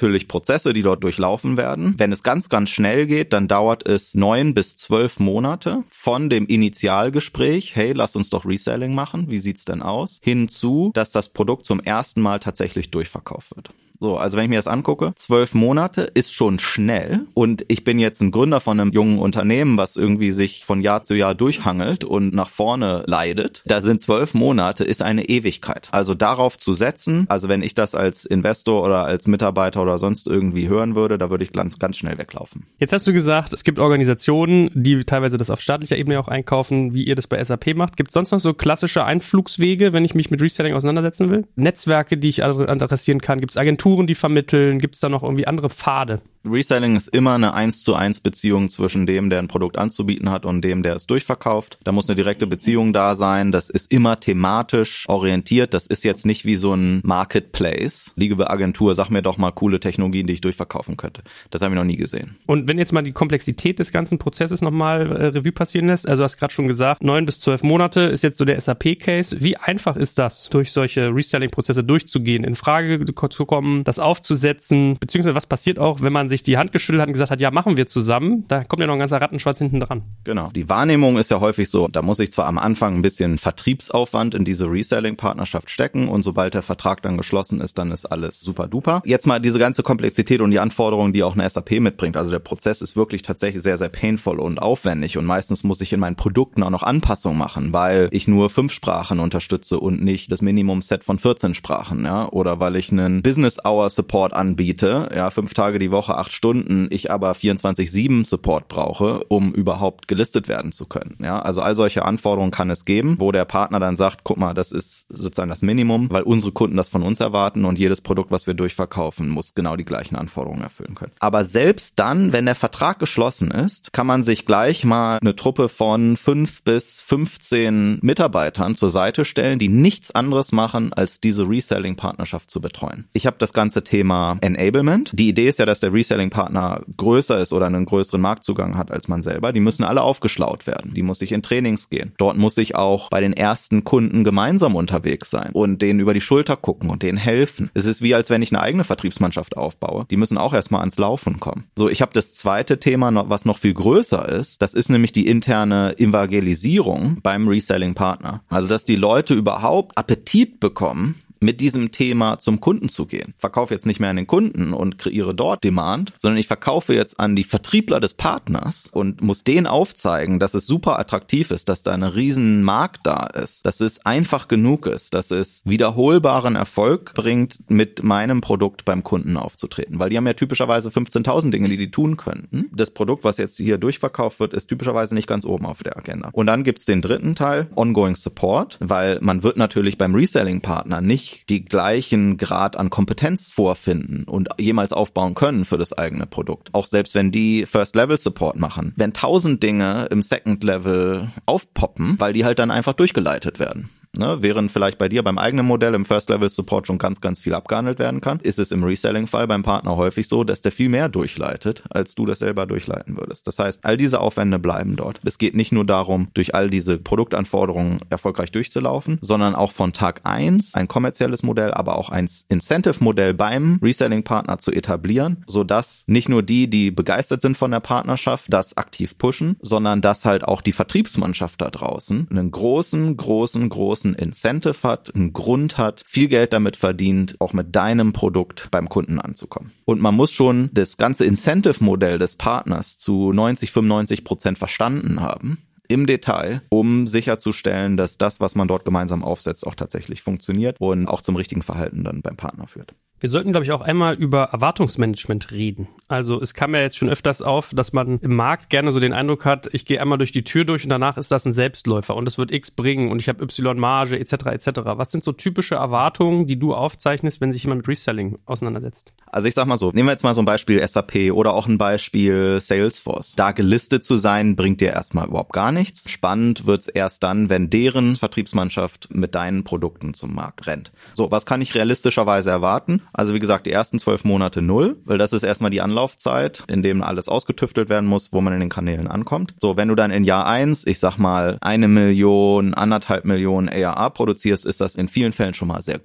natürlich Prozesse, die dort durchlaufen werden. Wenn es ganz, ganz schnell geht, dann dauert es neun bis zwölf Monate von dem Initialgespräch, hey, lass uns doch Reselling machen, wie sieht's denn aus, hinzu, dass das Produkt zum ersten Mal tatsächlich durchverkauft wird. So, also wenn ich mir das angucke, zwölf Monate ist schon schnell und ich bin jetzt ein Gründer von einem jungen Unternehmen, was irgendwie sich von Jahr zu Jahr durchhangelt und nach vorne leidet. Da sind zwölf Monate, ist eine Ewigkeit. Also darauf zu setzen, also wenn ich das als Investor oder als Mitarbeiter oder sonst irgendwie hören würde, da würde ich ganz, ganz schnell weglaufen. Jetzt hast du gesagt, es gibt Organisationen, die teilweise das auf staatlicher Ebene auch einkaufen, wie ihr das bei S A P macht. Gibt es sonst noch so klassische Einflugswege, wenn ich mich mit Reselling auseinandersetzen will? Netzwerke, die ich adressieren kann? Gibt es Agenturen, die vermitteln? Gibt es da noch irgendwie andere Pfade? Reselling ist immer eine eins zu eins Beziehung zwischen dem, der ein Produkt anzubieten hat und dem, der es durchverkauft. Da muss eine direkte Beziehung da sein. Das ist immer thematisch orientiert. Das ist jetzt nicht wie so ein Marketplace. Liebe Agentur, sag mir doch mal coole Technologien, die ich durchverkaufen könnte. Das habe ich noch nie gesehen. Und wenn jetzt mal die Komplexität des ganzen Prozesses nochmal äh, Revue passieren lässt, also du hast gerade schon gesagt, neun bis zwölf Monate ist jetzt so der S A P-Case. Wie einfach ist das, durch solche Reselling-Prozesse durchzugehen, in Frage zu kommen, das aufzusetzen, beziehungsweise was passiert auch, wenn man sich die Hand geschüttelt hat und gesagt hat, ja, machen wir zusammen, da kommt ja noch ein ganzer Rattenschwanz hinten dran. Genau. Die Wahrnehmung ist ja häufig so, da muss ich zwar am Anfang ein bisschen Vertriebsaufwand in diese Reselling-Partnerschaft stecken und sobald der Vertrag dann geschlossen ist, dann ist alles super duper. Jetzt mal diese ganze Komplexität und die Anforderungen, die auch eine S A P mitbringt. Also der Prozess ist wirklich tatsächlich sehr, sehr painful und aufwendig und meistens muss ich in meinen Produkten auch noch Anpassungen machen, weil ich nur fünf Sprachen unterstütze und nicht das Minimum-Set von vierzehn Sprachen, ja, oder weil ich einen Business-Hour-Support anbiete, ja, fünf Tage die Woche, acht Stunden, ich aber vierundzwanzig sieben Support brauche, um überhaupt gelistet werden zu können. Ja, also all solche Anforderungen kann es geben, wo der Partner dann sagt, guck mal, das ist sozusagen das Minimum, weil unsere Kunden das von uns erwarten und jedes Produkt, was wir durchverkaufen, muss genau die gleichen Anforderungen erfüllen können. Aber selbst dann, wenn der Vertrag geschlossen ist, kann man sich gleich mal eine Truppe von fünf bis fünfzehn Mitarbeitern zur Seite stellen, die nichts anderes machen, als diese Reselling-Partnerschaft zu betreuen. Ich habe das ganze Thema Enablement. Die Idee ist ja, dass der Reselling-Partner größer ist oder einen größeren Marktzugang hat als man selber. Die müssen alle aufgeschlaut werden. Die muss ich in Trainings gehen. Dort muss ich auch bei den ersten Kunden gemeinsam unterwegs sein und denen über die Schulter gucken und denen helfen. Es ist wie, als wenn ich eine eigene Vertriebsmannschaft aufbaue. Die müssen auch erstmal ans Laufen kommen. So, ich habe das zweite Thema, was noch viel größer ist. Das ist nämlich die interne Evangelisierung beim Reselling-Partner. Also, dass die Leute überhaupt Appetit bekommen, mit diesem Thema zum Kunden zu gehen. Verkaufe jetzt nicht mehr an den Kunden und kreiere dort Demand, sondern ich verkaufe jetzt an die Vertriebler des Partners und muss denen aufzeigen, dass es super attraktiv ist, dass da ein riesen Markt da ist, dass es einfach genug ist, dass es wiederholbaren Erfolg bringt, mit meinem Produkt beim Kunden aufzutreten. Weil die haben ja typischerweise fünfzehntausend Dinge, die die tun könnten. Das Produkt, was jetzt hier durchverkauft wird, ist typischerweise nicht ganz oben auf der Agenda. Und dann gibt's den dritten Teil, Ongoing Support, weil man wird natürlich beim Reselling-Partner nicht die gleichen Grad an Kompetenz vorfinden und jemals aufbauen können für das eigene Produkt. Auch selbst wenn die First-Level-Support machen. Wenn tausend Dinge im Second-Level aufpoppen, weil die halt dann einfach durchgeleitet werden. Ne, während vielleicht bei dir beim eigenen Modell im First-Level-Support schon ganz, ganz viel abgehandelt werden kann, ist es im Reselling-Fall beim Partner häufig so, dass der viel mehr durchleitet, als du das selber durchleiten würdest. Das heißt, all diese Aufwände bleiben dort. Es geht nicht nur darum, durch all diese Produktanforderungen erfolgreich durchzulaufen, sondern auch von Tag eins ein kommerzielles Modell, aber auch ein Incentive-Modell beim Reselling-Partner zu etablieren, sodass nicht nur die, die begeistert sind von der Partnerschaft, das aktiv pushen, sondern dass halt auch die Vertriebsmannschaft da draußen einen großen, großen, großen Incentive hat, einen Grund hat, viel Geld damit verdient, auch mit deinem Produkt beim Kunden anzukommen. Und man muss schon das ganze Incentive-Modell des Partners zu neunzig, fünfundneunzig Prozent verstanden haben, im Detail, um sicherzustellen, dass das, was man dort gemeinsam aufsetzt, auch tatsächlich funktioniert und auch zum richtigen Verhalten dann beim Partner führt. Wir sollten, glaube ich, auch einmal über Erwartungsmanagement reden. Also es kam ja jetzt schon öfters auf, dass man im Markt gerne so den Eindruck hat, ich gehe einmal durch die Tür durch und danach ist das ein Selbstläufer und es wird X bringen und ich habe Y Marge et cetera et cetera. Was sind so typische Erwartungen, die du aufzeichnest, wenn sich jemand mit Reselling auseinandersetzt? Also ich sag mal so, nehmen wir jetzt mal so ein Beispiel S A P oder auch ein Beispiel Salesforce. Da gelistet zu sein, bringt dir erstmal überhaupt gar nichts. Spannend wird's erst dann, wenn deren Vertriebsmannschaft mit deinen Produkten zum Markt rennt. So, was kann ich realistischerweise erwarten? Also wie gesagt, die ersten zwölf Monate null, weil das ist erstmal die Anlaufzeit, in dem alles ausgetüftelt werden muss, wo man in den Kanälen ankommt. So, wenn du dann in Jahr eins, ich sag mal, eine Million, anderthalb Millionen A R R produzierst, ist das in vielen Fällen schon mal sehr gut.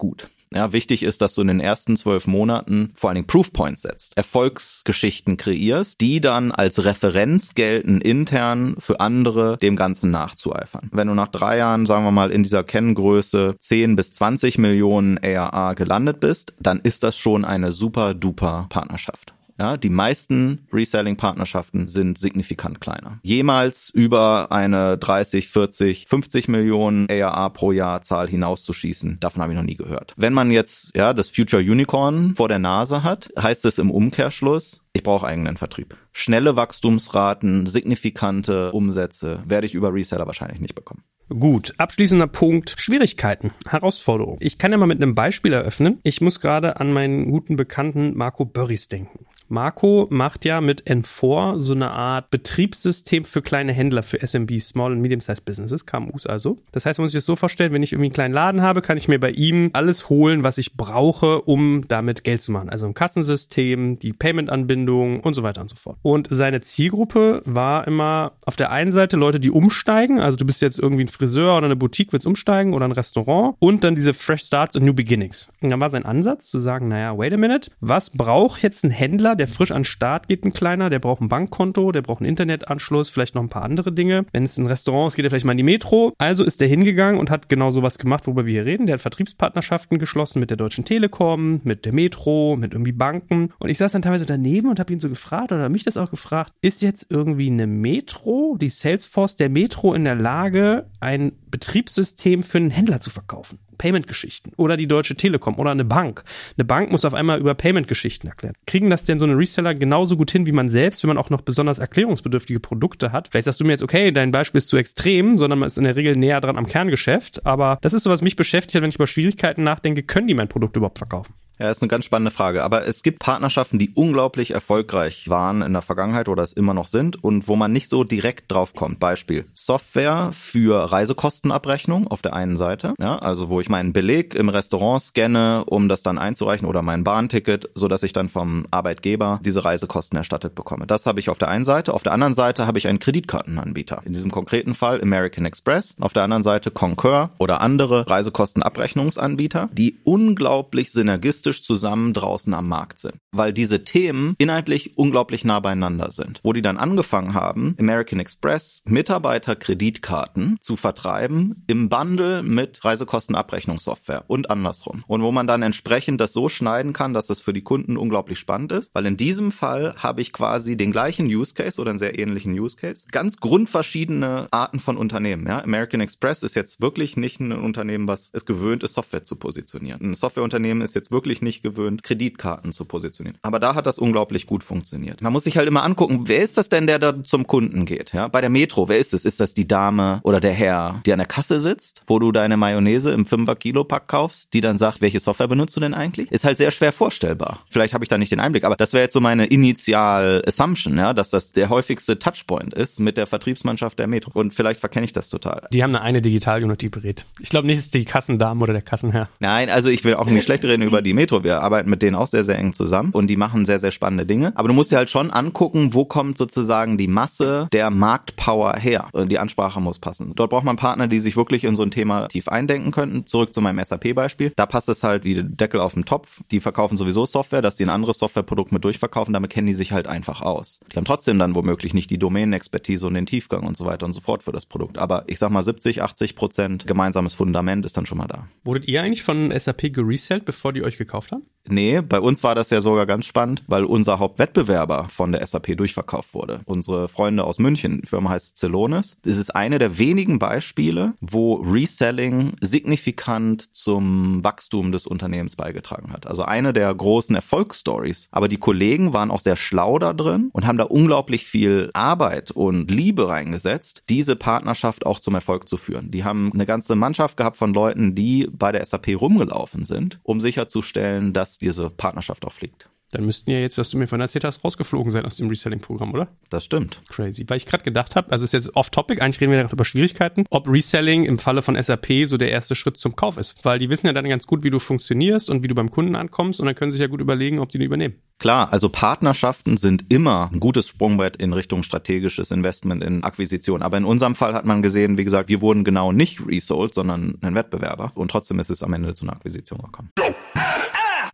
Ja, wichtig ist, dass du in den ersten zwölf Monaten vor allen Dingen Proofpoints setzt, Erfolgsgeschichten kreierst, die dann als Referenz gelten intern für andere, dem Ganzen nachzueifern. Wenn du nach drei Jahren, sagen wir mal, in dieser Kenngröße zehn bis zwanzig Millionen A R A gelandet bist, dann ist das schon eine super duper Partnerschaft. Ja, die meisten Reselling-Partnerschaften sind signifikant kleiner. Jemals über eine dreißig, vierzig, fünfzig Millionen A R A pro Jahr Zahl hinauszuschießen, davon habe ich noch nie gehört. Wenn man jetzt ja das Future Unicorn vor der Nase hat, heißt es im Umkehrschluss, ich brauche eigenen Vertrieb. Schnelle Wachstumsraten, signifikante Umsätze werde ich über Reseller wahrscheinlich nicht bekommen. Gut, abschließender Punkt, Schwierigkeiten, Herausforderungen. Ich kann ja mal mit einem Beispiel eröffnen. Ich muss gerade an meinen guten Bekannten Marco Börries denken. Marco macht ja mit N vier so eine Art Betriebssystem für kleine Händler, für S M Bs, Small and Medium-Sized Businesses, K M Us also. Das heißt, man muss sich das so vorstellen, wenn ich irgendwie einen kleinen Laden habe, kann ich mir bei ihm alles holen, was ich brauche, um damit Geld zu machen. Also ein Kassensystem, die Payment-Anbindung und so weiter und so fort. Und seine Zielgruppe war immer auf der einen Seite Leute, die umsteigen, also du bist jetzt irgendwie ein Friseur oder eine Boutique, willst umsteigen oder ein Restaurant und dann diese Fresh Starts und New Beginnings. Und dann war sein Ansatz zu sagen, naja, wait a minute, was braucht jetzt ein Händler, der frisch an den Start geht, ein kleiner, der braucht ein Bankkonto, der braucht einen Internetanschluss, vielleicht noch ein paar andere Dinge. Wenn es ein Restaurant ist, geht er vielleicht mal in die Metro. Also ist der hingegangen und hat genau sowas gemacht, worüber wir hier reden. Der hat Vertriebspartnerschaften geschlossen mit der Deutschen Telekom, mit der Metro, mit irgendwie Banken. Und ich saß dann teilweise daneben und habe ihn so gefragt oder mich das auch gefragt, ist jetzt irgendwie eine Metro, die Salesforce der Metro in der Lage, ein Betriebssystem für einen Händler zu verkaufen? Payment-Geschichten oder die Deutsche Telekom oder eine Bank. Eine Bank muss auf einmal über Payment-Geschichten erklären. Kriegen das denn so eine Reseller genauso gut hin wie man selbst, wenn man auch noch besonders erklärungsbedürftige Produkte hat? Vielleicht sagst du mir jetzt, okay, dein Beispiel ist zu extrem, sondern man ist in der Regel näher dran am Kerngeschäft. Aber das ist so, was mich beschäftigt hat, wenn ich über Schwierigkeiten nachdenke, können die mein Produkt überhaupt verkaufen? Ja, ist eine ganz spannende Frage. Aber es gibt Partnerschaften, die unglaublich erfolgreich waren in der Vergangenheit oder es immer noch sind und wo man nicht so direkt drauf kommt. Beispiel Software für Reisekostenabrechnung auf der einen Seite, ja, also wo ich meinen Beleg im Restaurant scanne, um das dann einzureichen oder mein Bahnticket, so dass ich dann vom Arbeitgeber diese Reisekosten erstattet bekomme. Das habe ich auf der einen Seite. Auf der anderen Seite habe ich einen Kreditkartenanbieter. In diesem konkreten Fall American Express. Auf der anderen Seite Concur oder andere Reisekostenabrechnungsanbieter, die unglaublich synergistisch zusammen draußen am Markt sind, weil diese Themen inhaltlich unglaublich nah beieinander sind. Wo die dann angefangen haben, American Express Mitarbeiterkreditkarten zu vertreiben im Bundle mit Reisekostenabrechnungssoftware und andersrum. Und wo man dann entsprechend das so schneiden kann, dass es für die Kunden unglaublich spannend ist, weil in diesem Fall habe ich quasi den gleichen Use Case oder einen sehr ähnlichen Use Case. Ganz grundverschiedene Arten von Unternehmen. Ja? American Express ist jetzt wirklich nicht ein Unternehmen, was es gewöhnt ist, Software zu positionieren. Ein Softwareunternehmen ist jetzt wirklich nicht gewöhnt, Kreditkarten zu positionieren. Aber da hat das unglaublich gut funktioniert. Man muss sich halt immer angucken, wer ist das denn, der da zum Kunden geht? Ja, bei der Metro, wer ist es? Ist das die Dame oder der Herr, die an der Kasse sitzt, wo du deine Mayonnaise im fünfer-Kilo-Pack kaufst, die dann sagt, welche Software benutzt du denn eigentlich? Ist halt sehr schwer vorstellbar. Vielleicht habe ich da nicht den Einblick, aber das wäre jetzt so meine Initial-Assumption, ja, dass das der häufigste Touchpoint ist mit der Vertriebsmannschaft der Metro. Und vielleicht verkenne ich das total. Die haben eine, eine Digital-Unit, die berät. Ich glaube nicht, es ist die Kassendame oder der Kassenherr. Nein, also ich will auch nicht schlecht reden über die Metro. Wir arbeiten mit denen auch sehr, sehr eng zusammen und die machen sehr, sehr spannende Dinge. Aber du musst dir halt schon angucken, wo kommt sozusagen die Masse der Marktpower her. Die Ansprache muss passen. Dort braucht man Partner, die sich wirklich in so ein Thema tief eindenken könnten. Zurück zu meinem S A P-Beispiel. Da passt es halt wie der Deckel auf den Topf. Die verkaufen sowieso Software, dass die ein anderes Softwareprodukt mit durchverkaufen. Damit kennen die sich halt einfach aus. Die haben trotzdem dann womöglich nicht die Domänenexpertise und den Tiefgang und so weiter und so fort für das Produkt. Aber ich sag mal siebzig, achtzig Prozent gemeinsames Fundament ist dann schon mal da. Wurdet ihr eigentlich von S A P geresellt, bevor die euch gekauft haben? Nee, bei uns war das ja sogar ganz spannend, weil unser Hauptwettbewerber von der S A P durchverkauft wurde. Unsere Freunde aus München, die Firma heißt Celonis. Das ist eine der wenigen Beispiele, wo Reselling signifikant zum Wachstum des Unternehmens beigetragen hat. Also eine der großen Erfolgsstories. Aber die Kollegen waren auch sehr schlau da drin und haben da unglaublich viel Arbeit und Liebe reingesetzt, diese Partnerschaft auch zum Erfolg zu führen. Die haben eine ganze Mannschaft gehabt von Leuten, die bei der S A P rumgelaufen sind, um sicherzustellen, dass diese Partnerschaft auch fliegt. Dann müssten ja jetzt, was du mir von erzählt hast, rausgeflogen sein aus dem Reselling-Programm, oder? Das stimmt. Crazy. Weil ich gerade gedacht habe, also ist jetzt off-topic, eigentlich reden wir ja über Schwierigkeiten, ob Reselling im Falle von S A P so der erste Schritt zum Kauf ist. Weil die wissen ja dann ganz gut, wie du funktionierst und wie du beim Kunden ankommst und dann können sie sich ja gut überlegen, ob sie die übernehmen. Klar, also Partnerschaften sind immer ein gutes Sprungbrett in Richtung strategisches Investment in Akquisition. Aber in unserem Fall hat man gesehen, wie gesagt, wir wurden genau nicht resold, sondern ein Wettbewerber. Und trotzdem ist es am Ende zu einer Akquisition gekommen.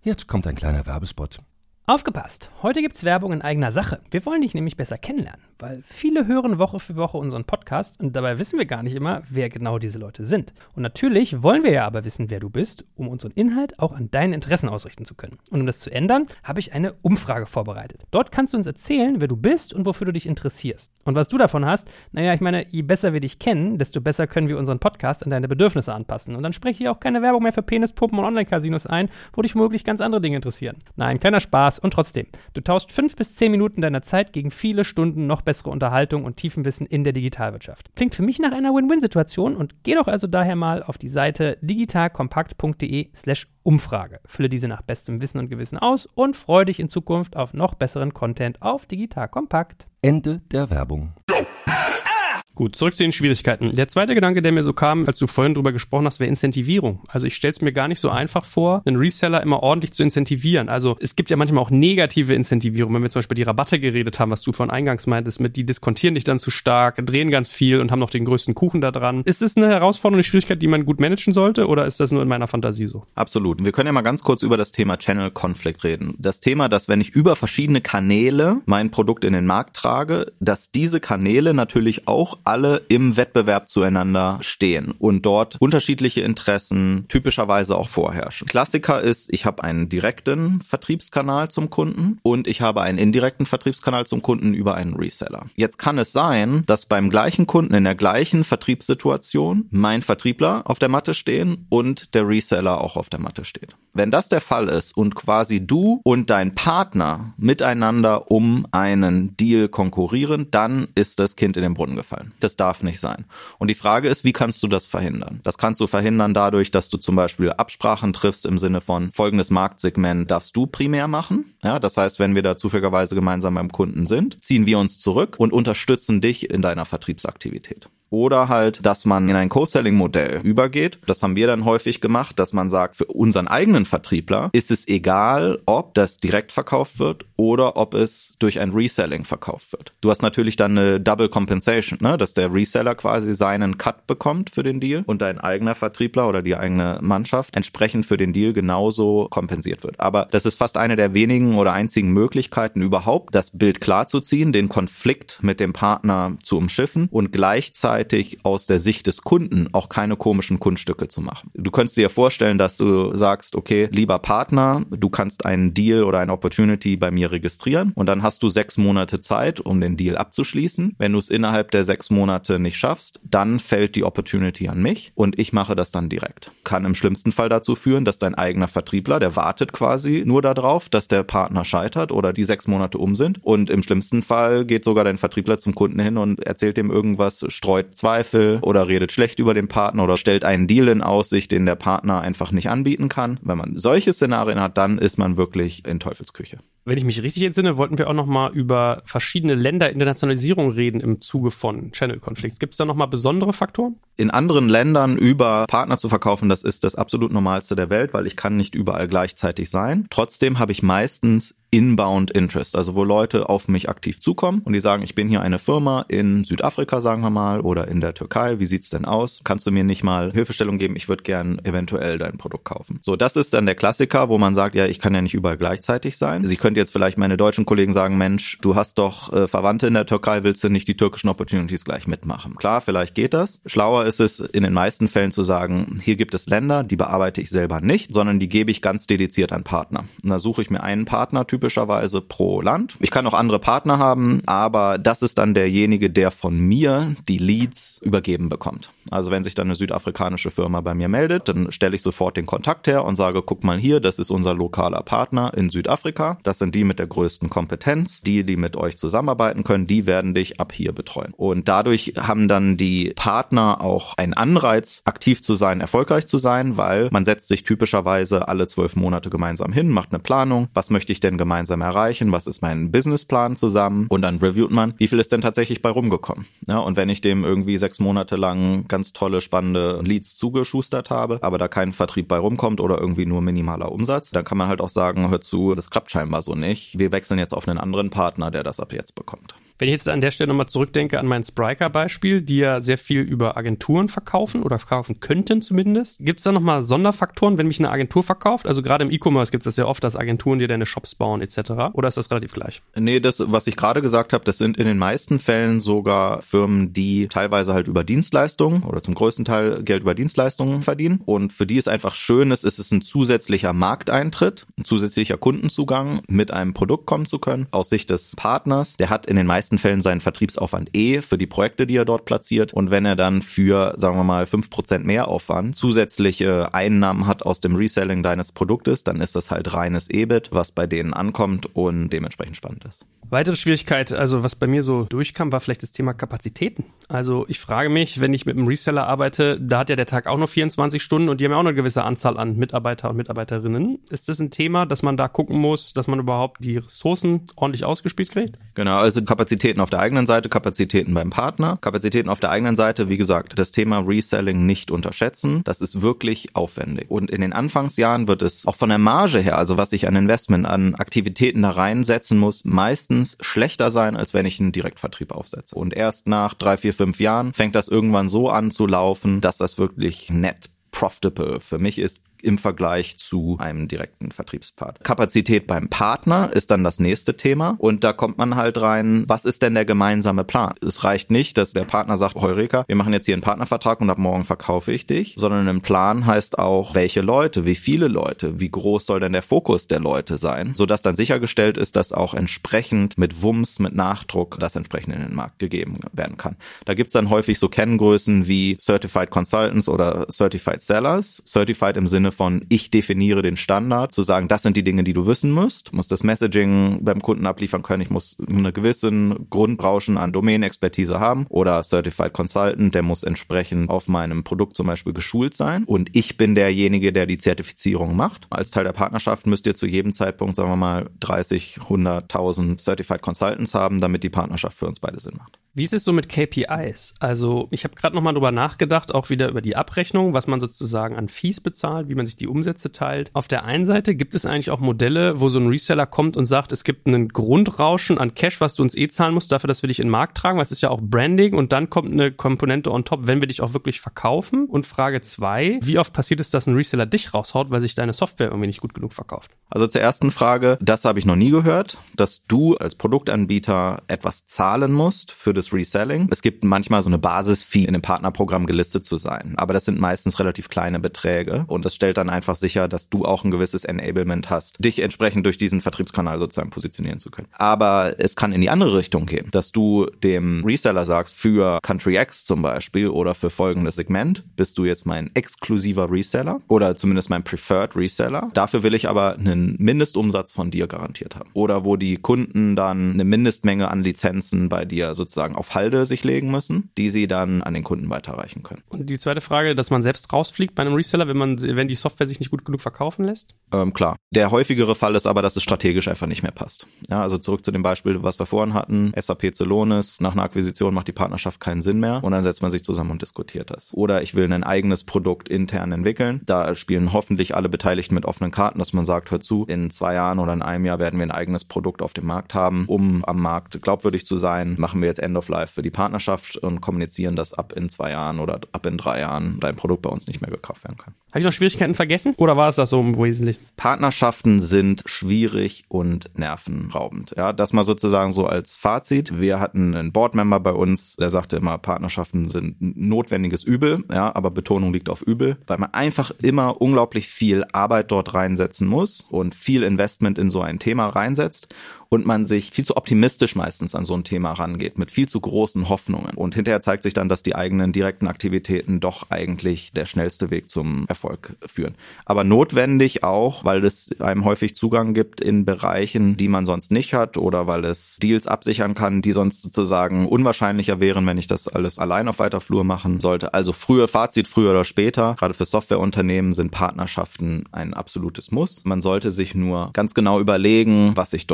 Jetzt kommt ein kleiner Werbespot. Aufgepasst! Heute gibt's Werbung in eigener Sache. Wir wollen dich nämlich besser kennenlernen, weil viele hören Woche für Woche unseren Podcast und dabei wissen wir gar nicht immer, wer genau diese Leute sind. Und natürlich wollen wir ja aber wissen, wer du bist, um unseren Inhalt auch an deinen Interessen ausrichten zu können. Und um das zu ändern, habe ich eine Umfrage vorbereitet. Dort kannst du uns erzählen, wer du bist und wofür du dich interessierst. Und was du davon hast, naja, ich meine, je besser wir dich kennen, desto besser können wir unseren Podcast an deine Bedürfnisse anpassen. Und dann spreche ich auch keine Werbung mehr für Penispuppen und Online-Casinos ein, wo dich womöglich ganz andere Dinge interessieren. Nein, kleiner Spaß. Und trotzdem, du tauschst fünf bis zehn Minuten deiner Zeit gegen viele Stunden noch bessere Unterhaltung und Tiefenwissen in der Digitalwirtschaft. Klingt für mich nach einer Win-Win-Situation und geh doch also daher mal auf die Seite digitalkompakt.de slash Umfrage. Fülle diese nach bestem Wissen und Gewissen aus und freue dich in Zukunft auf noch besseren Content auf Digital Kompakt. Ende der Werbung. Gut, zurück zu den Schwierigkeiten. Der zweite Gedanke, der mir so kam, als du vorhin drüber gesprochen hast, wäre Incentivierung. Also ich stelle es mir gar nicht so einfach vor, einen Reseller immer ordentlich zu incentivieren. Also es gibt ja manchmal auch negative Incentivierung, wenn wir zum Beispiel die Rabatte geredet haben, was du von eingangs meintest, mit die diskontieren dich dann zu stark, drehen ganz viel und haben noch den größten Kuchen da dran. Ist das eine Herausforderung, eine Schwierigkeit, die man gut managen sollte oder ist das nur in meiner Fantasie so? Absolut. Wir können ja mal ganz kurz über das Thema Channel Conflict reden. Das Thema, dass wenn ich über verschiedene Kanäle mein Produkt in den Markt trage, dass diese Kanäle natürlich auch alle im Wettbewerb zueinander stehen und dort unterschiedliche Interessen typischerweise auch vorherrschen. Klassiker ist, ich habe einen direkten Vertriebskanal zum Kunden und ich habe einen indirekten Vertriebskanal zum Kunden über einen Reseller. Jetzt kann es sein, dass beim gleichen Kunden in der gleichen Vertriebssituation mein Vertriebler auf der Matte stehen und der Reseller auch auf der Matte steht. Wenn das der Fall ist und quasi du und dein Partner miteinander um einen Deal konkurrieren, dann ist das Kind in den Brunnen gefallen. Das darf nicht sein. Und die Frage ist, wie kannst du das verhindern? Das kannst du verhindern dadurch, dass du zum Beispiel Absprachen triffst im Sinne von folgendes Marktsegment darfst du primär machen. Ja, das heißt, wenn wir da zufälligerweise gemeinsam beim Kunden sind, ziehen wir uns zurück und unterstützen dich in deiner Vertriebsaktivität. Oder halt, dass man in ein Co-Selling-Modell übergeht. Das haben wir dann häufig gemacht, dass man sagt, für unseren eigenen Vertriebler ist es egal, ob das direkt verkauft wird oder ob es durch ein Reselling verkauft wird. Du hast natürlich dann eine Double Compensation, ne? Dass der Reseller quasi seinen Cut bekommt für den Deal und dein eigener Vertriebler oder die eigene Mannschaft entsprechend für den Deal genauso kompensiert wird. Aber das ist fast eine der wenigen oder einzigen Möglichkeiten überhaupt, das Bild klarzuziehen, den Konflikt mit dem Partner zu umschiffen und gleichzeitig aus der Sicht des Kunden auch keine komischen Kunststücke zu machen. Du könntest dir vorstellen, dass du sagst, okay, lieber Partner, du kannst einen Deal oder eine Opportunity bei mir registrieren und dann hast du sechs Monate Zeit, um den Deal abzuschließen. Wenn du es innerhalb der sechs Monate nicht schaffst, dann fällt die Opportunity an mich und ich mache das dann direkt. Kann im schlimmsten Fall dazu führen, dass dein eigener Vertriebler, der wartet quasi nur darauf, dass der Partner scheitert oder die sechs Monate um sind und im schlimmsten Fall geht sogar dein Vertriebler zum Kunden hin und erzählt ihm irgendwas, streut Zweifel oder redet schlecht über den Partner oder stellt einen Deal in Aussicht, den der Partner einfach nicht anbieten kann. Wenn man solche Szenarien hat, dann ist man wirklich in Teufelsküche. Wenn ich mich richtig entsinne, wollten wir auch noch mal über verschiedene Länder Internationalisierung reden im Zuge von Channel-Konflikts. Gibt es da noch mal besondere Faktoren? In anderen Ländern über Partner zu verkaufen, das ist das absolut Normalste der Welt, weil ich kann nicht überall gleichzeitig sein. Trotzdem habe ich meistens Inbound Interest, also wo Leute auf mich aktiv zukommen und die sagen, ich bin hier eine Firma in Südafrika, sagen wir mal, oder in der Türkei, wie sieht's denn aus? Kannst du mir nicht mal Hilfestellung geben? Ich würde gern eventuell dein Produkt kaufen. So, das ist dann der Klassiker, wo man sagt, ja, ich kann ja nicht überall gleichzeitig sein. Sie könnte jetzt vielleicht meine deutschen Kollegen sagen, Mensch, du hast doch äh, Verwandte in der Türkei, willst du nicht die türkischen Opportunities gleich mitmachen? Klar, vielleicht geht das. Schlauer ist es, in den meisten Fällen zu sagen, hier gibt es Länder, die bearbeite ich selber nicht, sondern die gebe ich ganz dediziert an Partner. Und da suche ich mir einen Partner, typischerweise pro Land. Ich kann auch andere Partner haben, aber das ist dann derjenige, der von mir die Leads übergeben bekommt. Also wenn sich dann eine südafrikanische Firma bei mir meldet, dann stelle ich sofort den Kontakt her und sage, guck mal hier, das ist unser lokaler Partner in Südafrika. Das sind die mit der größten Kompetenz. Die, die mit euch zusammenarbeiten können, die werden dich ab hier betreuen. Und dadurch haben dann die Partner auch einen Anreiz, aktiv zu sein, erfolgreich zu sein, weil man setzt sich typischerweise alle zwölf Monate gemeinsam hin, macht eine Planung. Was möchte ich denn gemeinsam erreichen? Was ist mein Businessplan zusammen? Und dann reviewt man, wie viel ist denn tatsächlich bei rumgekommen? Ja, und wenn ich dem irgendwie sechs Monate lang ganz tolle, spannende Leads zugeschustert habe, aber da kein Vertrieb bei rumkommt oder irgendwie nur minimaler Umsatz, dann kann man halt auch sagen, hör zu, das klappt scheinbar so nicht. Wir wechseln jetzt auf einen anderen Partner, der das ab jetzt bekommt. Wenn ich jetzt an der Stelle nochmal zurückdenke an mein Spryker-Beispiel, die ja sehr viel über Agenturen verkaufen oder verkaufen könnten zumindest, gibt es da nochmal Sonderfaktoren, wenn mich eine Agentur verkauft? Also gerade im E-Commerce gibt es das ja oft, dass Agenturen dir deine Shops bauen et cetera. Oder ist das relativ gleich? Nee, das, was ich gerade gesagt habe, das sind in den meisten Fällen sogar Firmen, die teilweise halt über Dienstleistungen oder zum größten Teil Geld über Dienstleistungen verdienen. Und für die es einfach schön ist, ist es ein zusätzlicher Markteintritt, ein zusätzlicher Kundenzugang, mit einem Produkt kommen zu können. Aus Sicht des Partners, der hat in den meisten Fällen seinen Vertriebsaufwand eh für die Projekte, die er dort platziert. Und wenn er dann für, sagen wir mal, fünf Prozent mehr Aufwand zusätzliche Einnahmen hat aus dem Reselling deines Produktes, dann ist das halt reines E B I T, was bei denen ankommt und dementsprechend spannend ist. Weitere Schwierigkeit, also was bei mir so durchkam, war vielleicht das Thema Kapazitäten. Also ich frage mich, wenn ich mit einem Reseller arbeite, da hat ja der Tag auch nur vierundzwanzig Stunden und die haben ja auch eine gewisse Anzahl an Mitarbeiter und Mitarbeiterinnen. Ist das ein Thema, dass man da gucken muss, dass man überhaupt die Ressourcen ordentlich ausgespielt kriegt? Genau, also Kapazitäten auf der eigenen Seite, Kapazitäten beim Partner. Kapazitäten auf der eigenen Seite, wie gesagt, das Thema Reselling nicht unterschätzen. Das ist wirklich aufwendig. Und in den Anfangsjahren wird es auch von der Marge her, also was ich an Investment, an Aktivitäten da reinsetzen muss, meistens schlechter sein, als wenn ich einen Direktvertrieb aufsetze. Und erst nach drei, vier, fünf Jahren fängt das irgendwann so an zu laufen, dass das wirklich net profitable für mich ist im Vergleich zu einem direkten Vertriebspfad. Kapazität beim Partner ist dann das nächste Thema und da kommt man halt rein, was ist denn der gemeinsame Plan? Es reicht nicht, dass der Partner sagt, Heureka, wir machen jetzt hier einen Partnervertrag und ab morgen verkaufe ich dich, sondern ein Plan heißt auch, welche Leute, wie viele Leute, wie groß soll denn der Fokus der Leute sein, sodass dann sichergestellt ist, dass auch entsprechend mit Wumms, mit Nachdruck das entsprechend in den Markt gegeben werden kann. Da gibt's dann häufig so Kenngrößen wie Certified Consultants oder Certified Sellers. Certified im Sinne von, ich definiere den Standard, zu sagen, das sind die Dinge, die du wissen musst, muss das Messaging beim Kunden abliefern können, ich muss eine gewisse Grundrauschen an Domain-Expertise haben oder Certified Consultant, der muss entsprechend auf meinem Produkt zum Beispiel geschult sein und ich bin derjenige, der die Zertifizierung macht. Als Teil der Partnerschaft müsst ihr zu jedem Zeitpunkt, sagen wir mal, dreißig, hunderttausend Certified Consultants haben, damit die Partnerschaft für uns beide Sinn macht. Wie ist es so mit K P Is? Also ich habe gerade nochmal drüber nachgedacht, auch wieder über die Abrechnung, was man sozusagen an Fees bezahlt, wie man sich die Umsätze teilt. Auf der einen Seite gibt es eigentlich auch Modelle, wo so ein Reseller kommt und sagt, es gibt einen Grundrauschen an Cash, was du uns eh zahlen musst, dafür, dass wir dich in den Markt tragen, weil es ist ja auch Branding und dann kommt eine Komponente on top, wenn wir dich auch wirklich verkaufen. Und Frage zwei, wie oft passiert es, dass ein Reseller dich raushaut, weil sich deine Software irgendwie nicht gut genug verkauft? Also zur ersten Frage, das habe ich noch nie gehört, dass du als Produktanbieter etwas zahlen musst für das Reselling. Es gibt manchmal so eine Basis-Fee in dem Partnerprogramm gelistet zu sein, aber das sind meistens relativ kleine Beträge und das stellt dann einfach sicher, dass du auch ein gewisses Enablement hast, dich entsprechend durch diesen Vertriebskanal sozusagen positionieren zu können. Aber es kann in die andere Richtung gehen, dass du dem Reseller sagst, für Country X zum Beispiel oder für folgendes Segment bist du jetzt mein exklusiver Reseller oder zumindest mein Preferred Reseller. Dafür will ich aber einen Mindestumsatz von dir garantiert haben. Oder wo die Kunden dann eine Mindestmenge an Lizenzen bei dir sozusagen auf Halde sich legen müssen, die sie dann an den Kunden weiterreichen können. Und die zweite Frage, dass man selbst rausfliegt bei einem Reseller, wenn man, wenn die Software sich nicht gut genug verkaufen lässt? Ähm, klar. Der häufigere Fall ist aber, dass es strategisch einfach nicht mehr passt. Ja, also zurück zu dem Beispiel, was wir vorhin hatten. S A P Celonis, nach einer Akquisition macht die Partnerschaft keinen Sinn mehr und dann setzt man sich zusammen und diskutiert das. Oder ich will ein eigenes Produkt intern entwickeln. Da spielen hoffentlich alle Beteiligten mit offenen Karten, dass man sagt, hör zu, in zwei Jahren oder in einem Jahr werden wir ein eigenes Produkt auf dem Markt haben. Um am Markt glaubwürdig zu sein, machen wir jetzt End of Life für die Partnerschaft und kommunizieren, dass ab in zwei Jahren oder ab in drei Jahren dein Produkt bei uns nicht mehr gekauft werden kann. Habe ich noch Schwierigkeiten vergessen oder war es das so im Wesentlichen? Partnerschaften sind schwierig und nervenraubend. Ja, das mal sozusagen so als Fazit. Wir hatten einen Boardmember bei uns, der sagte immer, Partnerschaften sind ein notwendiges Übel, ja, aber Betonung liegt auf Übel, weil man einfach immer unglaublich viel Arbeit dort reinsetzen muss und viel Investment in so ein Thema reinsetzt. Und man sich viel zu optimistisch meistens an so ein Thema rangeht, mit viel zu großen Hoffnungen. Und hinterher zeigt sich dann, dass die eigenen direkten Aktivitäten doch eigentlich der schnellste Weg zum Erfolg führen. Aber notwendig auch, weil es einem häufig Zugang gibt in Bereichen, die man sonst nicht hat oder weil es Deals absichern kann, die sonst sozusagen unwahrscheinlicher wären, wenn ich das alles allein auf weiter Flur machen sollte. Also früher, Fazit, früher oder später, gerade für Softwareunternehmen sind Partnerschaften ein absolutes Muss. Man sollte sich nur ganz genau überlegen, was sich dort erwartet.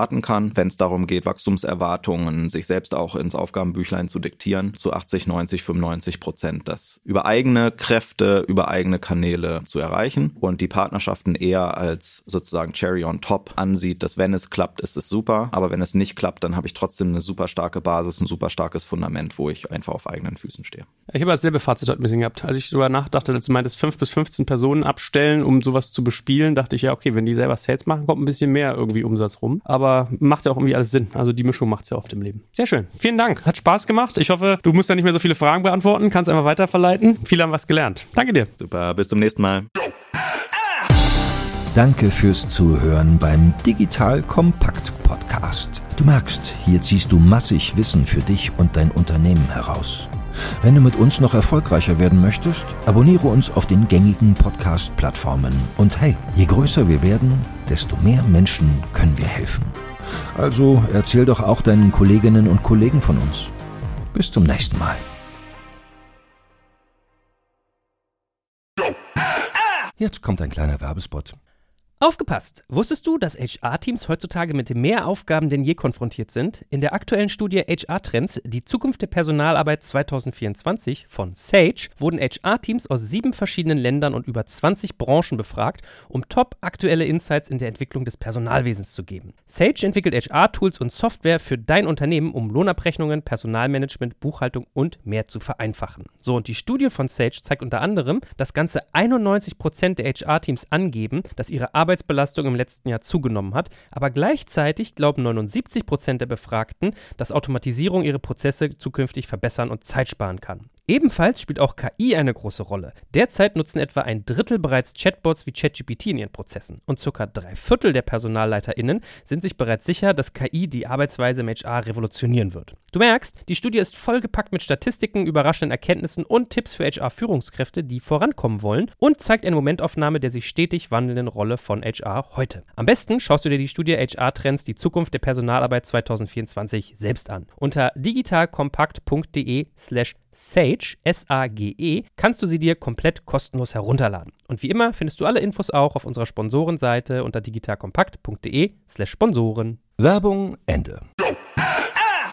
beraten kann, wenn es darum geht, Wachstumserwartungen sich selbst auch ins Aufgabenbüchlein zu diktieren, zu achtzig, neunzig, fünfundneunzig Prozent das über eigene Kräfte, über eigene Kanäle zu erreichen und die Partnerschaften eher als sozusagen Cherry on top ansieht, dass wenn es klappt, ist es super, aber wenn es nicht klappt, dann habe ich trotzdem eine super starke Basis, ein super starkes Fundament, wo ich einfach auf eigenen Füßen stehe. Ich habe dasselbe Fazit heute ein bisschen gehabt. Als ich darüber nachdachte, dass du meintest, fünf bis fünfzehn Personen abstellen, um sowas zu bespielen, dachte ich ja, okay, wenn die selber Sales machen, kommt ein bisschen mehr irgendwie Umsatz rum. Aber macht ja auch irgendwie alles Sinn. Also die Mischung macht es ja oft im Leben. Sehr schön. Vielen Dank. Hat Spaß gemacht. Ich hoffe, du musst ja nicht mehr so viele Fragen beantworten, kannst einfach weiterverleiten. Viele haben was gelernt. Danke dir. Super, bis zum nächsten Mal. Danke fürs Zuhören beim Digital Kompakt Podcast. Du merkst, hier ziehst du massig Wissen für dich und dein Unternehmen heraus. Wenn du mit uns noch erfolgreicher werden möchtest, abonniere uns auf den gängigen Podcast-Plattformen. Und hey, je größer wir werden, desto mehr Menschen können wir helfen. Also erzähl doch auch deinen Kolleginnen und Kollegen von uns. Bis zum nächsten Mal. Jetzt kommt ein kleiner Werbespot. Aufgepasst! Wusstest du, dass H R-Teams heutzutage mit mehr Aufgaben denn je konfrontiert sind? In der aktuellen Studie H R-Trends, die Zukunft der Personalarbeit zwanzig vierundzwanzig von Sage, wurden H R-Teams aus sieben verschiedenen Ländern und über zwanzig Branchen befragt, um top aktuelle Insights in der Entwicklung des Personalwesens zu geben. Sage entwickelt H R-Tools und Software für dein Unternehmen, um Lohnabrechnungen, Personalmanagement, Buchhaltung und mehr zu vereinfachen. So, und die Studie von Sage zeigt unter anderem, dass ganze einundneunzig Prozent der H R-Teams angeben, dass ihre Arbeit Arbeitsbelastung im letzten Jahr zugenommen hat, aber gleichzeitig glauben neunundsiebzig Prozent der Befragten, dass Automatisierung ihre Prozesse zukünftig verbessern und Zeit sparen kann. Ebenfalls spielt auch K I eine große Rolle. Derzeit nutzen etwa ein Drittel bereits Chatbots wie ChatGPT in ihren Prozessen und circa drei Viertel der PersonalleiterInnen sind sich bereits sicher, dass K I die Arbeitsweise im H R revolutionieren wird. Du merkst, die Studie ist vollgepackt mit Statistiken, überraschenden Erkenntnissen und Tipps für H R-Führungskräfte, die vorankommen wollen und zeigt eine Momentaufnahme der sich stetig wandelnden Rolle von H R heute. Am besten schaust du dir die Studie H R-Trends, die Zukunft der Personalarbeit zwanzig vierundzwanzig selbst an. Unter digitalkompakt.de slash Sage, S A G E, kannst du sie dir komplett kostenlos herunterladen. Und wie immer findest du alle Infos auch auf unserer Sponsorenseite unter digitalkompakt.de slash Sponsoren. Werbung Ende.